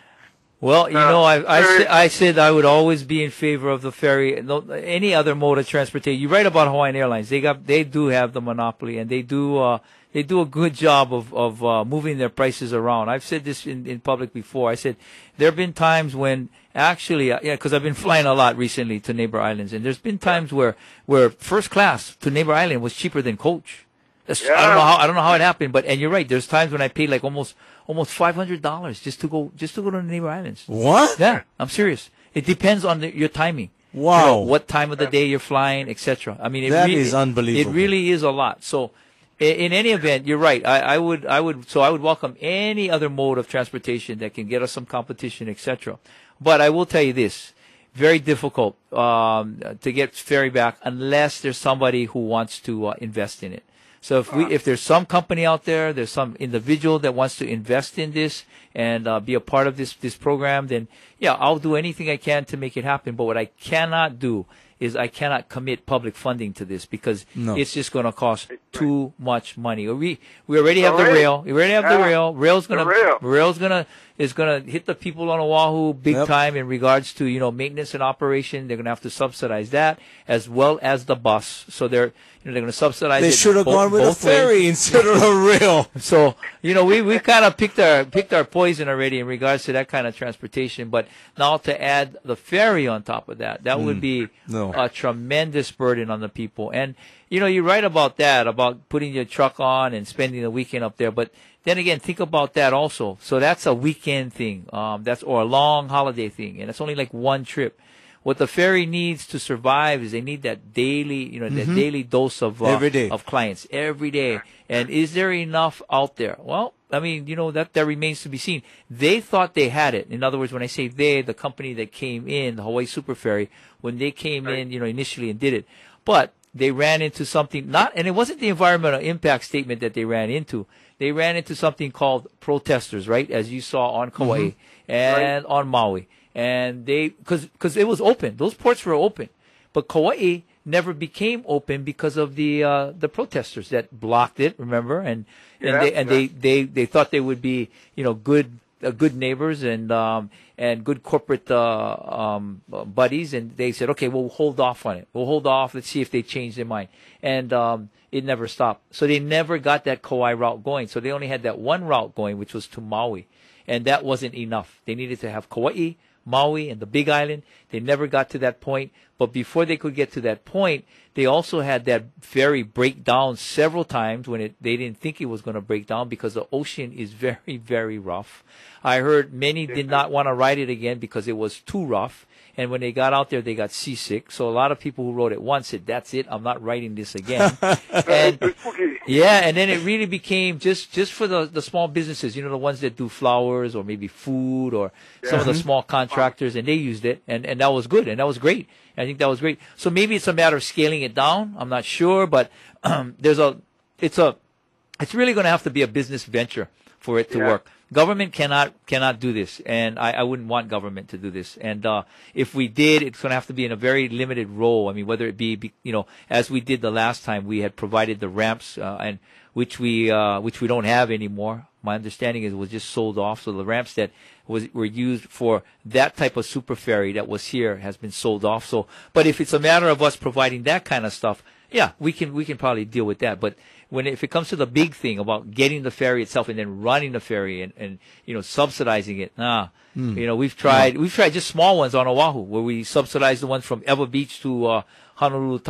Well, you Uh, know, I I, ferry- sa- I said I would always be in favor of the ferry. No, any other mode of transportation. You're right about Hawaiian Airlines. They got they do have the monopoly, and they do uh, they do a good job of of uh, moving their prices around. I've said this in, in public before. I said there have been times when actually, uh, yeah, because I've been flying a lot recently to neighbor islands, and there's been times where where first class to neighbor island was cheaper than coach. That's, I don't know how I don't know how it happened, but and you're right. There's times when I paid like almost almost five hundred dollars just to go just to go to the neighbor islands. What? Yeah, I'm serious. It depends on the, your timing. Wow. You know, what time of the day you're flying, et cetera. I mean, it That really, is unbelievable. It really is a lot. So, in, in any event, you're right. I, I would, I would, so I would welcome any other mode of transportation that can get us some competition, et cetera. But I will tell you this: very difficult um, to get ferry back unless there's somebody who wants to uh, invest in it. So if we, if there's some company out there, there's some individual that wants to invest in this and uh, be a part of this this program, then yeah, I'll do anything I can to make it happen. But what I cannot do is I cannot commit public funding to this because No. it's just going to cost too much money. We we already have the Already? rail. We already have the Yeah. rail. Rail's going The to rail. rail's going to is going to hit the people on Oahu big Yep. time in regards to, you know, maintenance and operation. They're going to have to subsidize that as well as the bus. So they're you know they're going to subsidize They it should have bo- gone with a both ways. ferry instead of a rail. So, you know, we, we kind of picked our picked our poison already in regards to that kind of transportation. But now to add the ferry on top of that, that would be no. a tremendous burden on the people. And, you know, you're right about that, about putting your truck on and spending the weekend up there. But then again, think about that also. So that's a weekend thing. Um, that's or a long holiday thing. And it's only like one trip. What the ferry needs to survive is they need that daily, you know, that Mhm. daily dose of uh, Every day. of clients every day. And is there enough out there? Well, I mean, you know, that, that remains to be seen. They thought they had it. In other words, when I say they, the company that came in, the Hawaii Super Ferry, when they came in, you know, initially and did it. But they ran into something not, and it wasn't the environmental impact statement that they ran into. They ran into something called protesters, right? As you saw on Kauai and on Maui. And they, cause, cause it was open. Those ports were open. But Kauai never became open because of the, uh, the protesters that blocked it, remember? And, and Yeah, they, and yeah. they, they, they thought they would be, you know, good, uh, good neighbors and, um, and good corporate, uh, um, uh, buddies. And they said, okay, we'll hold off on it. We'll hold off. Let's see if they change their mind. And, um, it never stopped. So they never got that Kauai route going. So they only had that one route going, which was to Maui. And that wasn't enough. They needed to have Kauai, Maui, and the Big Island. They never got to that point. But before they could get to that point, they also had that ferry break down several times when it, they didn't think it was going to break down because the ocean is very, very rough. I heard many did not want to ride it again because it was too rough. And when they got out there, they got seasick. So a lot of people who rode it once said, that's it, I'm not riding this again. and yeah, and then it really became just, just for the, the small businesses, you know, the ones that do flowers or maybe food or some of the Mhm. small contractors, and they used it, and, and that was good, and that was great. I think that was great. So maybe it's a matter of scaling it down. I'm not sure, but um, there's a, it's a, it's really going to have to be a business venture for it to Yeah. work. Government cannot cannot do this, and I, I wouldn't want government to do this. And uh, if we did, it's going to have to be in a very limited role. I mean, whether it be, be you know, as we did the last time, we had provided the ramps, uh, and which we uh, which we don't have anymore. My understanding is it was just sold off. So the ramps that was were used for that type of super ferry that was here has been sold off. So, but if it's a matter of us providing that kind of stuff, yeah, we can we can probably deal with that. But when if it comes to the big thing about getting the ferry itself and then running the ferry and, and you know subsidizing it, nah. Mm. You know we've tried we've tried just small ones on Oahu where we subsidize the ones from Ewa Beach to uh, Honolulu Tower.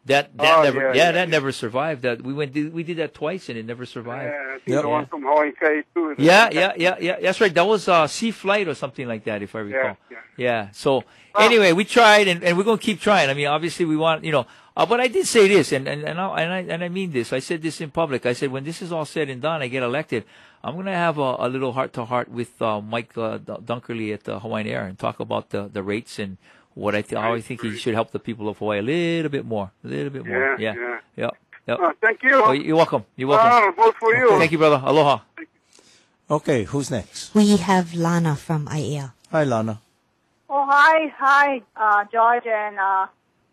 That that Oh, never yeah, yeah, yeah, that yeah. never survived. That we went we did that twice and it never survived. Yeah, I think Yep. the one from Hawaii Kai too. Yeah, yeah, yeah, yeah. That's right. That was uh, Sea Flight or something like that, if I recall. yeah. Yeah. So anyway, we tried, and, and we're going to keep trying. I mean, obviously, we want you know. Uh, but I did say this, and and and I, and I and I mean this. I said this in public. I said when this is all said and done, I get elected, I'm going to have a, a little heart to heart with uh, Mike uh, Dunkerley at uh, Hawaiian Air and talk about the the rates and what I th- how I think he should help the people of Hawaii a little bit more, a little bit more. Yeah, Yeah. yeah. Yeah. Yep. Uh, thank you. Oh, you're welcome. You're welcome. Oh, vote for you. Thank you, brother. Aloha. Okay, who's next? We have Lana from I A. Hi, Lana. Oh, hi, hi, uh, George and uh,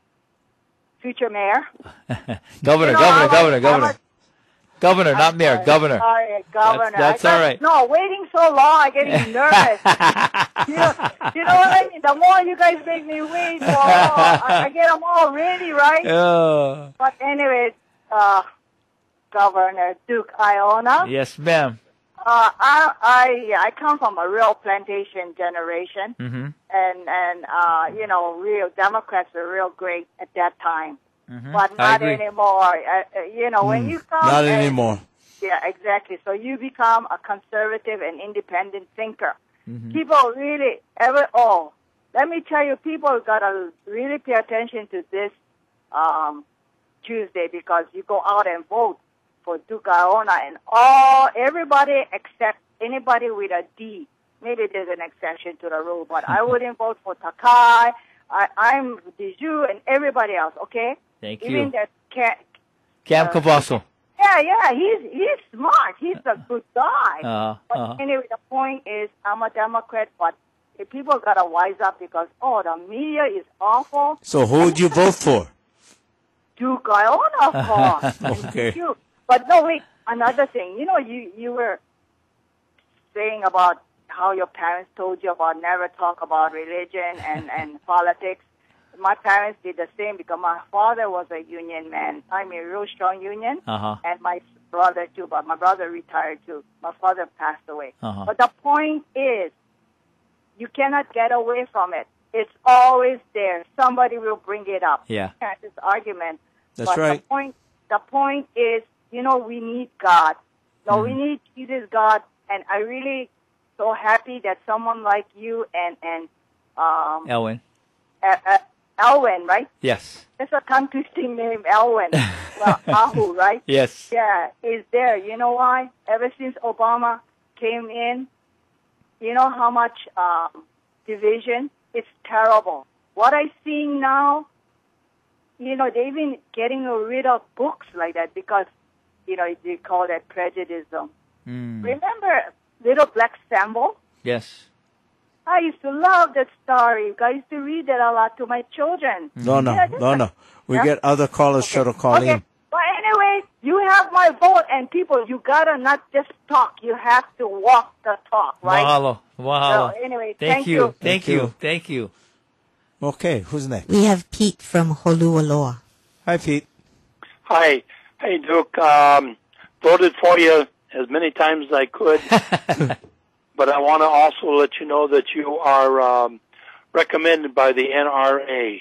future mayor. Governor, You know, governor, I'm a- governor, I'm governor. a- Governor, not mayor, governor. Sorry, governor. That's- that's I all got- right. No, waiting so long, I'm getting nervous. you, know, you know what I mean? The more you guys make me wait, the more I, I get them all ready, right? Uh, But anyways, uh, Governor Duke Iona. yes, ma'am. Uh, I, I, I come from a real plantation generation, Mm-hmm. and and uh, you know, real Democrats were real great at that time, Mhm. but I not agree. anymore. Uh, uh, you know, when Mm, you come, not and- anymore. Yeah, exactly. So you become a conservative and independent thinker. Mm-hmm. People really ever oh, let me tell you, people gotta really pay attention to this um, Tuesday because you go out and vote for Duke Iona and all everybody except anybody with a D. Maybe there's an exception to the rule, but I wouldn't vote for Takai. I, I'm Diju and everybody else. Okay, Thank even you. that cat. Cam uh, Cavasso. Yeah, yeah, he's he's smart. He's a good guy. Uh, But uh, anyway, the point is, I'm a Democrat, but if people gotta wise up because oh, the media is awful. So who would you vote for? Duke Iona, of course. And Okay. you- But no, wait. Another thing, you know, you you were saying about how your parents told you about never talk about religion and and politics. My parents did the same because my father was a union man. I'm a real strong union, Uh-huh. and my brother too. But my brother retired too. My father passed away. Uh-huh. But the point is, you cannot get away from it. It's always there. Somebody will bring it up. Yeah. That's this argument. That's but right. The point, the point is, you know, we need God. No, we need Jesus, God, and I really so happy that someone like you and and um, Elwin. uh, uh, Elwin, right? Yes. That's a tongue twisting name, Elwin. Well, Ahu, right? Yes. Yeah, is there. You know why? Ever since Obama came in, you know how much um, division? It's terrible. What I'm seeing now, you know, they've been getting rid of books like that because, you know, they call that prejudice. Mm. Remember Little Black Sambo? Yes. I used to love that story. I used to read that a lot to my children. No, no, Yeah, that's no, a- no. We Yeah? get other callers try to call Okay. in. But anyway, you have my vote, and people, you gotta not just talk. You have to walk the talk, right? Mahalo. Mahalo. So, anyway, thank, thank you. you. Thank Thank you. you. Thank you. Okay, who's next? We have Pete from Holualoa. Hi, Pete. Hi. Hey, Duke. Um, voted for you as many times as I could. But I want to also let you know that you are um, recommended by the N R A.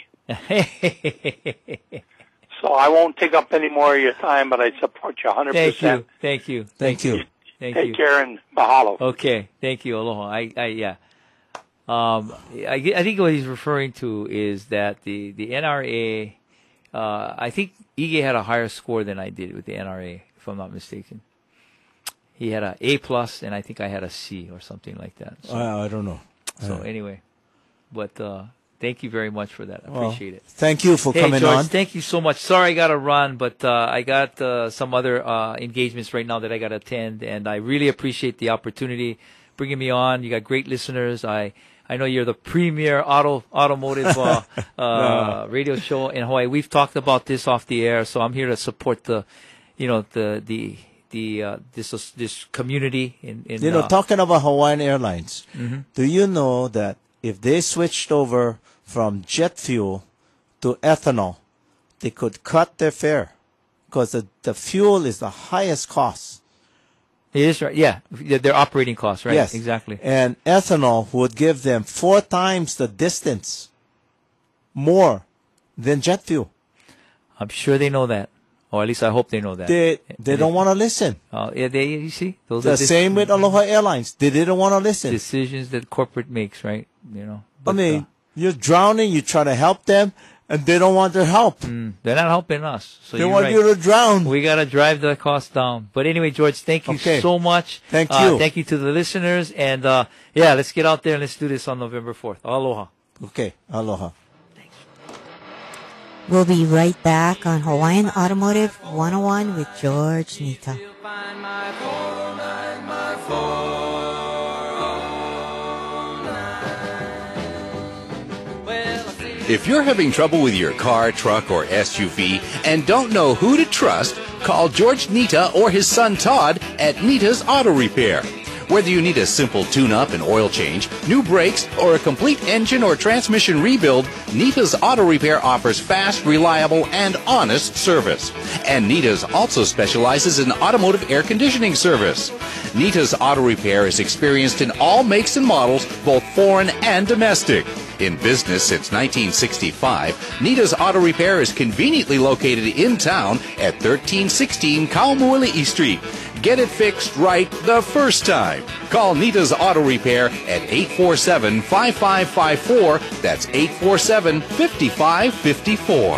So I won't take up any more of your time, but I support you one hundred percent. Thank you. Thank you. Thank you. Thank Take you. care and mahalo. Okay. Thank you. Aloha. I, I, yeah. Um, I, ge- I think what he's referring to is that the, the N R A, uh, I think Ige had a higher score than I did with the N R A, if I'm not mistaken. He had a A plus, and I think I had a C or something like that. So, I, I don't know. so Uh, anyway, but uh, thank you very much for that. I Well, appreciate it. thank you for hey, coming George, on. Thank you so much. Sorry I got to run, but uh, I got uh, some other uh, engagements right now that I got to attend, and I really appreciate the opportunity bringing me on. You got great listeners. I I know you're the premier auto automotive uh, uh, No. radio show in Hawaii. We've talked about this off the air, so I'm here to support the, you know, the the the uh, this this community in in You know, uh, talking about Hawaiian Airlines, Mhm. do you know that if they switched over from jet fuel to ethanol, they could cut their fare because the, the fuel is the highest cost. It is right. Yeah, their operating costs, right? Yes, Exactly. And ethanol would give them four times the distance more than jet fuel. I'm sure they know that. Or at least I hope they know that. They they don't want to listen. Uh, yeah, they, you see? Those the are dis- same with Aloha Airlines. They didn't want to listen. Decisions that corporate makes, right? You know. But, I mean, uh, you're drowning, you try to help them, and they don't want their help. Mm, they're not helping us. So they you're want right. you to drown. We got to drive the cost down. But anyway, George, thank you Okay. so much. Thank Uh, you. Thank you to the listeners. And, uh, yeah, let's get out there and let's do this on November fourth. Aloha. Okay, aloha. We'll be right back on Hawaiian Automotive one oh one with George Nita. If you're having trouble with your car, truck, or S U V and don't know who to trust, call George Nita or his son Todd at Nita's Auto Repair. Whether you need a simple tune-up and oil change, new brakes, or a complete engine or transmission rebuild, Nita's Auto Repair offers fast, reliable, and honest service. And Nita's also specializes in automotive air conditioning service. Nita's Auto Repair is experienced in all makes and models, both foreign and domestic. In business since nineteen sixty-five, Nita's Auto Repair is conveniently located in town at thirteen sixteen Kaumoili'i Street. Get it fixed right the first time. Call Nita's Auto Repair at eight four seven, five five five four. That's eight four seven, five five five four.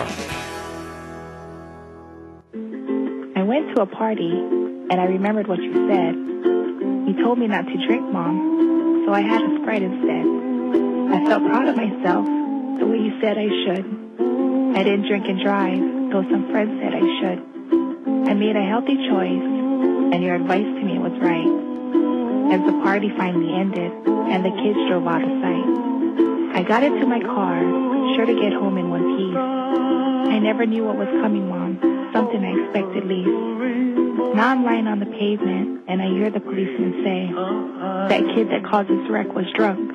I went to a party, and I remembered what you said. You told me not to drink, Mom, so I had a Sprite instead. I felt proud of myself, the way you said I should. I didn't drink and drive, though some friends said I should. I made a healthy choice, and your advice to me was right. As the party finally ended, and the kids drove out of sight, I got into my car, sure to get home in one piece. I never knew what was coming, Mom, something I expected least. Now I'm lying on the pavement, and I hear the policeman say, that kid that caused this wreck was drunk.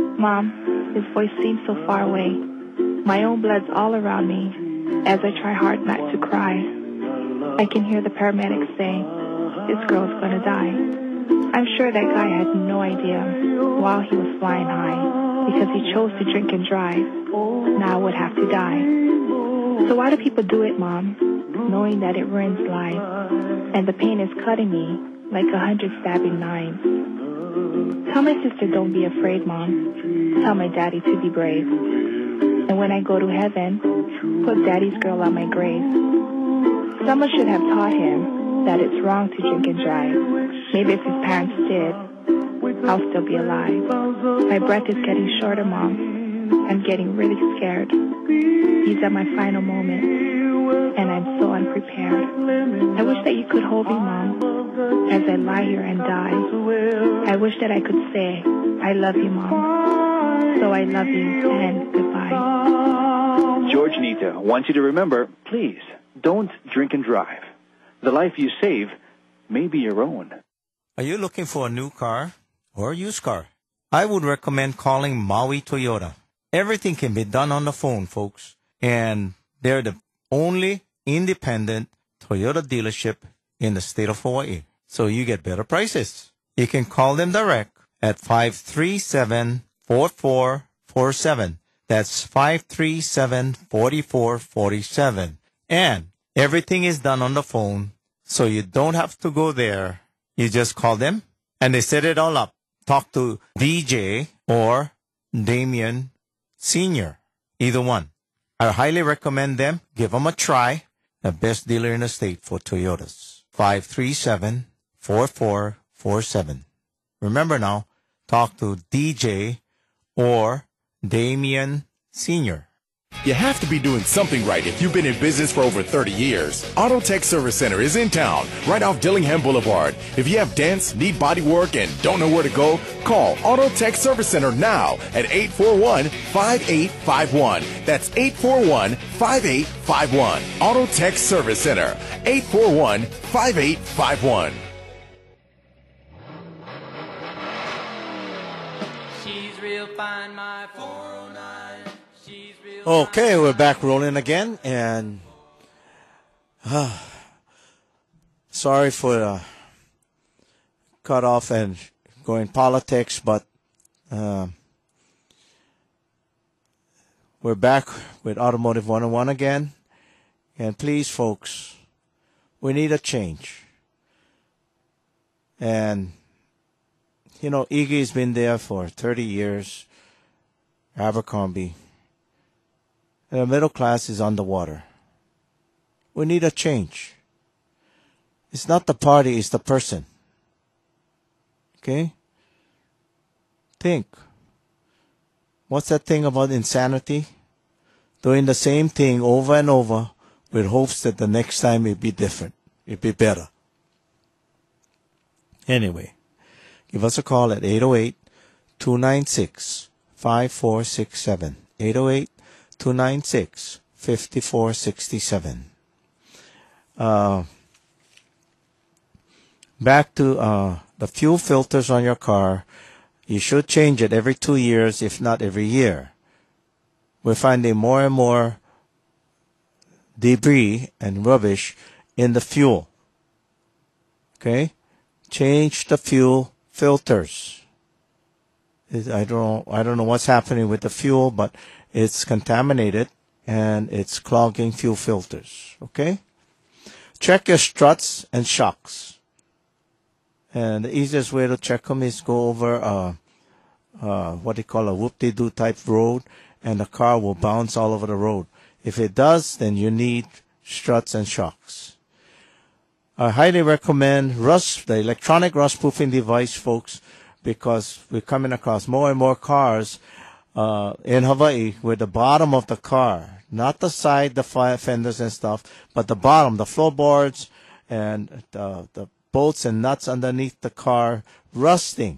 Mom, his voice seems so far away. My own blood's all around me as I try hard not to cry. I can hear the paramedics say, this girl's gonna die. I'm sure that guy had no idea while he was flying high because he chose to drink and drive. Now I would have to die. So why do people do it, Mom, knowing that it ruins lives and the pain is cutting me like a hundred stabbing knives? Tell my sister don't be afraid, Mom. Tell my daddy to be brave. And when I go to heaven, put daddy's girl on my grave. Someone should have taught him that it's wrong to drink and drive. Maybe if his parents did, I'll still be alive. My breath is getting shorter, Mom. I'm getting really scared. These are my final moments, and I'm so unprepared. I wish that you could hold me, Mom, as I lie here and die. I wish that I could say, I love you, Mom. So I love you, and goodbye. George Nita wants you to remember, please, don't drink and drive. The life you save may be your own. Are you looking for a new car or a used car? I would recommend calling Maui Toyota. Everything can be done on the phone, folks. And they're the only independent Toyota dealership in the state of Hawaii. So you get better prices. You can call them direct at five three seven, four four four seven. That's five three seven, four four four seven. And everything is done on the phone, so you don't have to go there. You just call them, and they set it all up. Talk to D J or Damien Senior, either one. I highly recommend them. Give them a try. The best dealer in the state for Toyotas. five three seven, four four four seven. Remember now, talk to D J or Damien Senior You have to be doing something right if you've been in business for over thirty years. Auto Tech Service Center is in town, right off Dillingham Boulevard. If you have dents, need body work, and don't know where to go, call Auto Tech Service Center now at eight four one, five eight five one. That's eight four one, five eight five one. Auto Tech Service Center, eight four one, five eight five one. She's real fine, my four oh nine. Okay, we're back rolling again, and uh, sorry for uh, cut off and going politics, but uh, we're back with Automotive one oh one again, And please, folks, we need a change. And, you know, Iggy's been there for thirty years, Abercrombie. And the middle class is underwater. We need a change. It's not the party, it's the person. Okay? Think. What's that thing about insanity? Doing the same thing over and over with hopes that the next time it'll be different. It'll be better. Anyway, give us a call at eight oh eight, two nine six, five four six seven. eight oh eight, two nine six, five four six seven. Uh, back to uh, the fuel filters on your car. You should change it every two years, if not every year. We're finding more and more debris and rubbish in the fuel. Okay? Change the fuel filters. I don't know, I don't know what's happening with the fuel, but it's contaminated and it's clogging fuel filters. Okay? Check your struts and shocks. And the easiest way to check them is go over uh, uh, what they call a whoop-de-doo type road, and the car will bounce all over the road. If it does, then you need struts and shocks. I highly recommend rust, the electronic rust-proofing device, folks, because we're coming across more and more cars uh, in Hawaii with the bottom of the car, not the side, the fenders and stuff, but the bottom, the floorboards and the, the bolts and nuts underneath the car rusting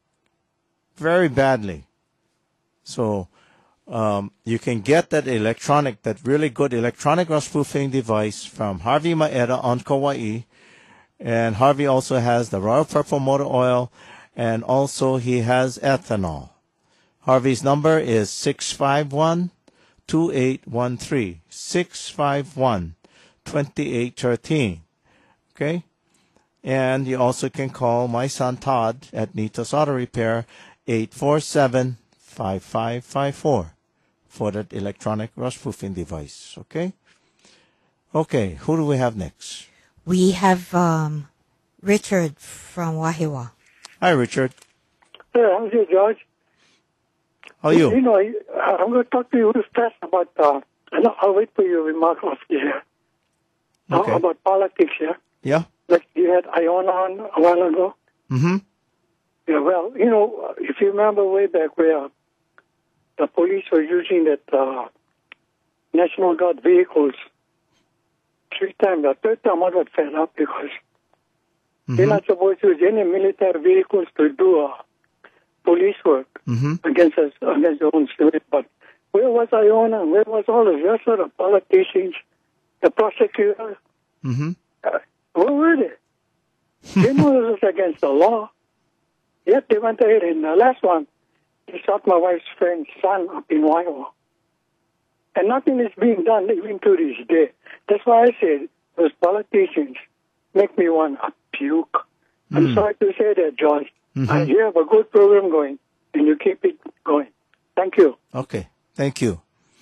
very badly. So um, you can get that electronic, that really good electronic rust-proofing device from Harvey Maeda on Kauai. And Harvey also has the Royal Purple Motor Oil, and also he has ethanol. Harvey's number is six five one, two eight one three, six five one, two eight one three. Okay? And you also can call my son Todd at Nita's Auto Repair, eight four seven, five five five four for that electronic rust-proofing device. Okay? Okay, who do we have next? We have um, Richard from Wahiawa. Hi, Richard. Hey, how's you, George? How are you? You know, I- I'm going to talk to you real fast about, uh, I'll I'll wait for your remark after here. Okay. Uh, about politics, yeah? Yeah? Like you had Iona on a while ago. Mm-hmm. Yeah, well, you know, if you remember way back where the police were using that uh, National Guard vehicles three times, the third time I got fed up because Mm-hmm. they're not supposed to use any military vehicles to do uh, police work Mm-hmm. against us, against their own civilians. But where was Iona? Where was all the rest of the politicians, the prosecutors? Mm-hmm. Uh, where were they? They know this is against the law. Yet they went ahead and the last one, they shot my wife's friend's son up in Iowa. And nothing is being done even to this day. That's why I said those politicians make me want to puke. I'm Mm. sorry to say that, George. Mhm. And you have a good program going, and you keep it going. Thank you. Okay, thank you.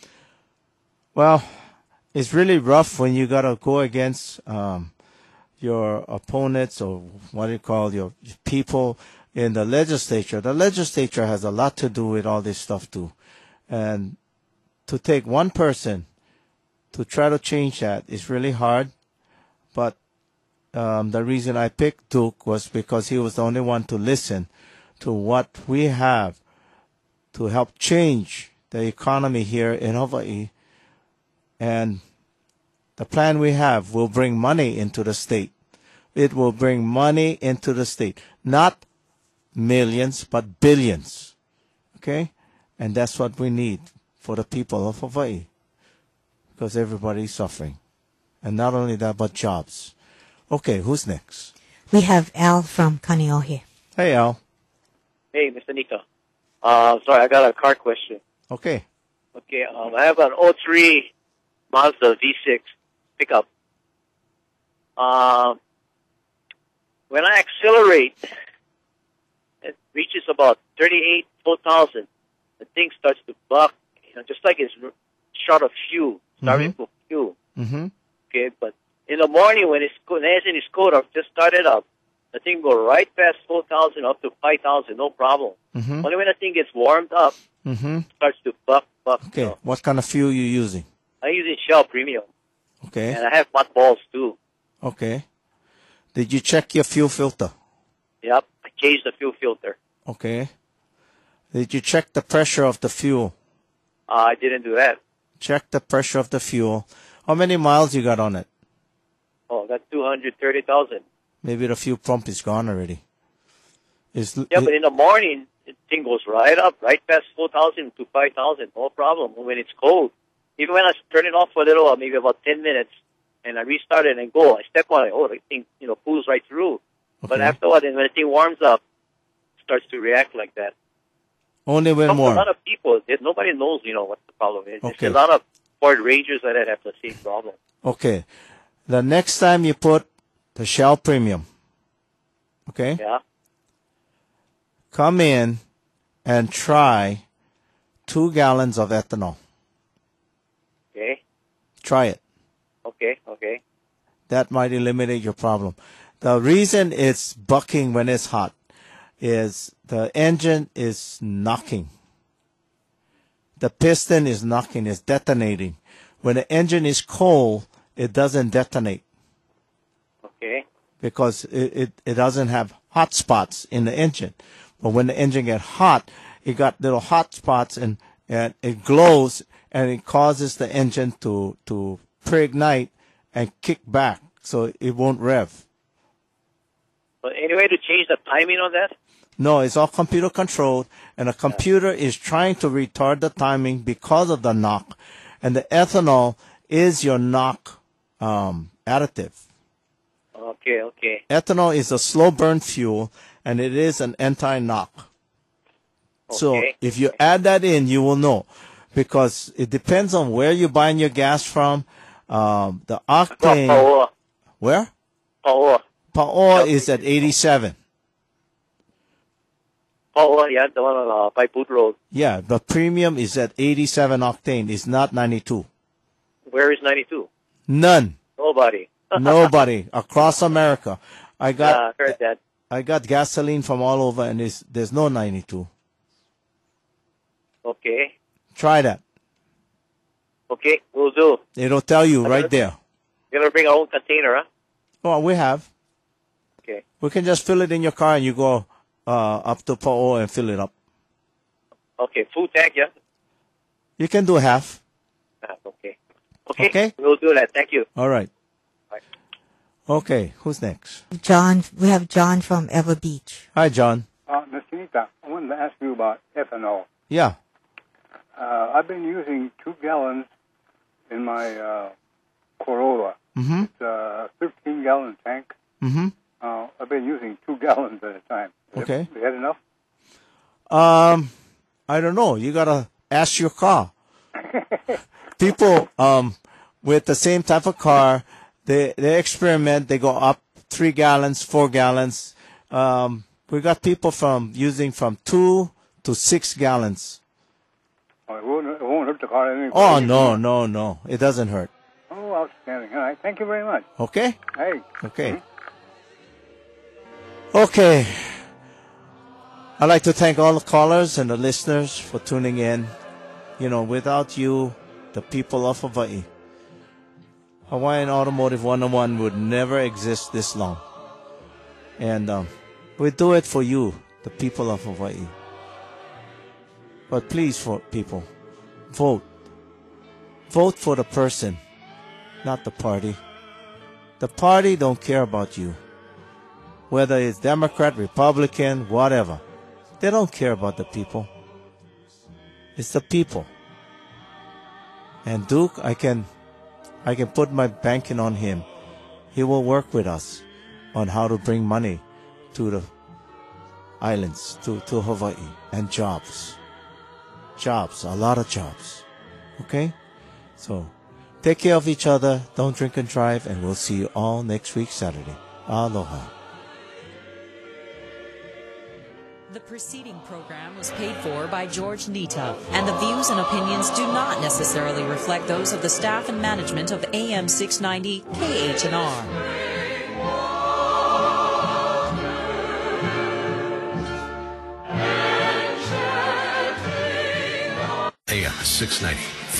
Well, it's really rough when you got to go against um, your opponents, or what do you call your people in the legislature. The legislature has a lot to do with all this stuff too. And to take one person to try to change that is really hard. But um, the reason I picked Duke was because he was the only one to listen to what we have to help change the economy here in Hawaii. And the plan we have will bring money into the state. It will bring money into the state. Not millions, but billions. Okay? And that's what we need for the people of Hawaii. Because everybody's suffering. And not only that, but jobs. Okay, who's next? We have Al from Kaneohe. Hey, Al. Hey, Mister Nito. Uh, sorry, I got a car question. Okay. Okay, um, I have an oh three Mazda V six pickup. Um, when I accelerate, it reaches about thirty-eight, four thousand. The thing starts to buck, you know, just like it's short of fuel, starving Mhm. for fuel. Mm-hmm. okay. But in the morning when it's when the engine is cold, I've just started up. The thing go right past four thousand up to five thousand, no problem. Mm-hmm. Only when the thing gets warmed up, Mm-hmm. starts to buck, buck. Okay. You know. What kind of fuel you using? I'm using Shell Premium, Okay. and I have mud balls too. Okay. Did you check your fuel filter? Yep, I changed the fuel filter. Okay. Did you check the pressure of the fuel? Uh, I didn't do that. Check the pressure of the fuel. How many miles you got on it? Oh, that's two hundred thirty thousand. Maybe the fuel pump is gone already. Is Yeah, but in the morning, the thing goes right up, right past four thousand to five thousand, no problem. When it's cold, even when I turn it off for a little while, maybe about ten minutes, and I restart it and go, I step on it, oh, the thing, you know, pulls right through. But Okay. after a while, then when the thing warms up, it starts to react like that. only when Some- A warm? lot of people, there's- nobody knows, you know, what the problem is. Okay. There's a lot of Ford Rangers that have the same problem. Okay. The next time you put the Shell Premium, okay, Yeah. come in and try two gallons of ethanol. Okay. Try it. Okay. Okay. That might eliminate your problem. The reason it's bucking when it's hot is the engine is knocking. The piston is knocking, is detonating. When the engine is cold, it doesn't detonate Okay. because it, it, it doesn't have hot spots in the engine. But when the engine gets hot, it got little hot spots and, and it glows and it causes the engine to, to pre-ignite and kick back so it won't rev. But any way to change the timing on that? No, it's all computer controlled, and the computer is trying to retard the timing because of the knock, and the ethanol is your knock um, additive. Okay. Okay. Ethanol is a slow burn fuel, and it is an anti-knock. So Okay. if you add that in, you will know, because it depends on where you're buying your gas from. Um, the octane, Paoa. where? Paoa. Paoa is at eighty-seven. Paoa, yeah, the one on uh, Paiput Road. Yeah, the premium is at eighty-seven octane. It's not ninety-two. Where is ninety-two? None. Nobody. Nobody across America. I got Uh, heard that. I got gasoline from all over, and there's there's no ninety-two. Okay. Try that. Okay, we'll do. It'll tell you right there. We're gonna bring our own container, huh? Oh, we have. Okay. We can just fill it in your car, and you go uh, up to Paoa and fill it up. Okay, full tank, yeah? You can do half. Ah, okay. Okay. Okay. We'll do that. Thank you. All right. Bye. Okay. Who's next? John, we have John from Ever Beach. Hi, John. Uh, Miss Anita, I wanted to ask you about ethanol. Yeah. Uh, I've been using two gallons in my uh, Corolla. Mm-hmm. It's a thirteen gallon tank. Mm-hmm. Uh, I've been using two gallons at a time. Okay. Is that enough? Um, I don't know. You gotta ask your car. People um with the same type of car, they they experiment. They go up three gallons, four gallons. Um, we got people from using from two to six gallons. Oh, it, won't, it won't hurt the car anyway. Oh no, no, no! It doesn't hurt. Oh, outstanding. All right. Thank you very much. Okay. Hey. Okay. Okay. I'd like to thank all the callers and the listeners for tuning in. You know, without you, the people of Hawaii, Hawaiian Automotive one oh one would never exist this long. And um, we do it for you, the people of Hawaii. But please, for people, vote. Vote for the person, not the party. The party don't care about you. Whether it's Democrat, Republican, whatever. They don't care about the people. It's the people. And Duke, I can I can put my banking on him. He will work with us on how to bring money to the islands, to, to Hawaii, and jobs. Jobs, a lot of jobs. Okay? So, take care of each other, don't drink and drive, and we'll see you all next week, Saturday. Aloha. The preceding program was paid for by George Nita, and the views and opinions do not necessarily reflect those of the staff and management of A M six ninety K H N R. A M six ninety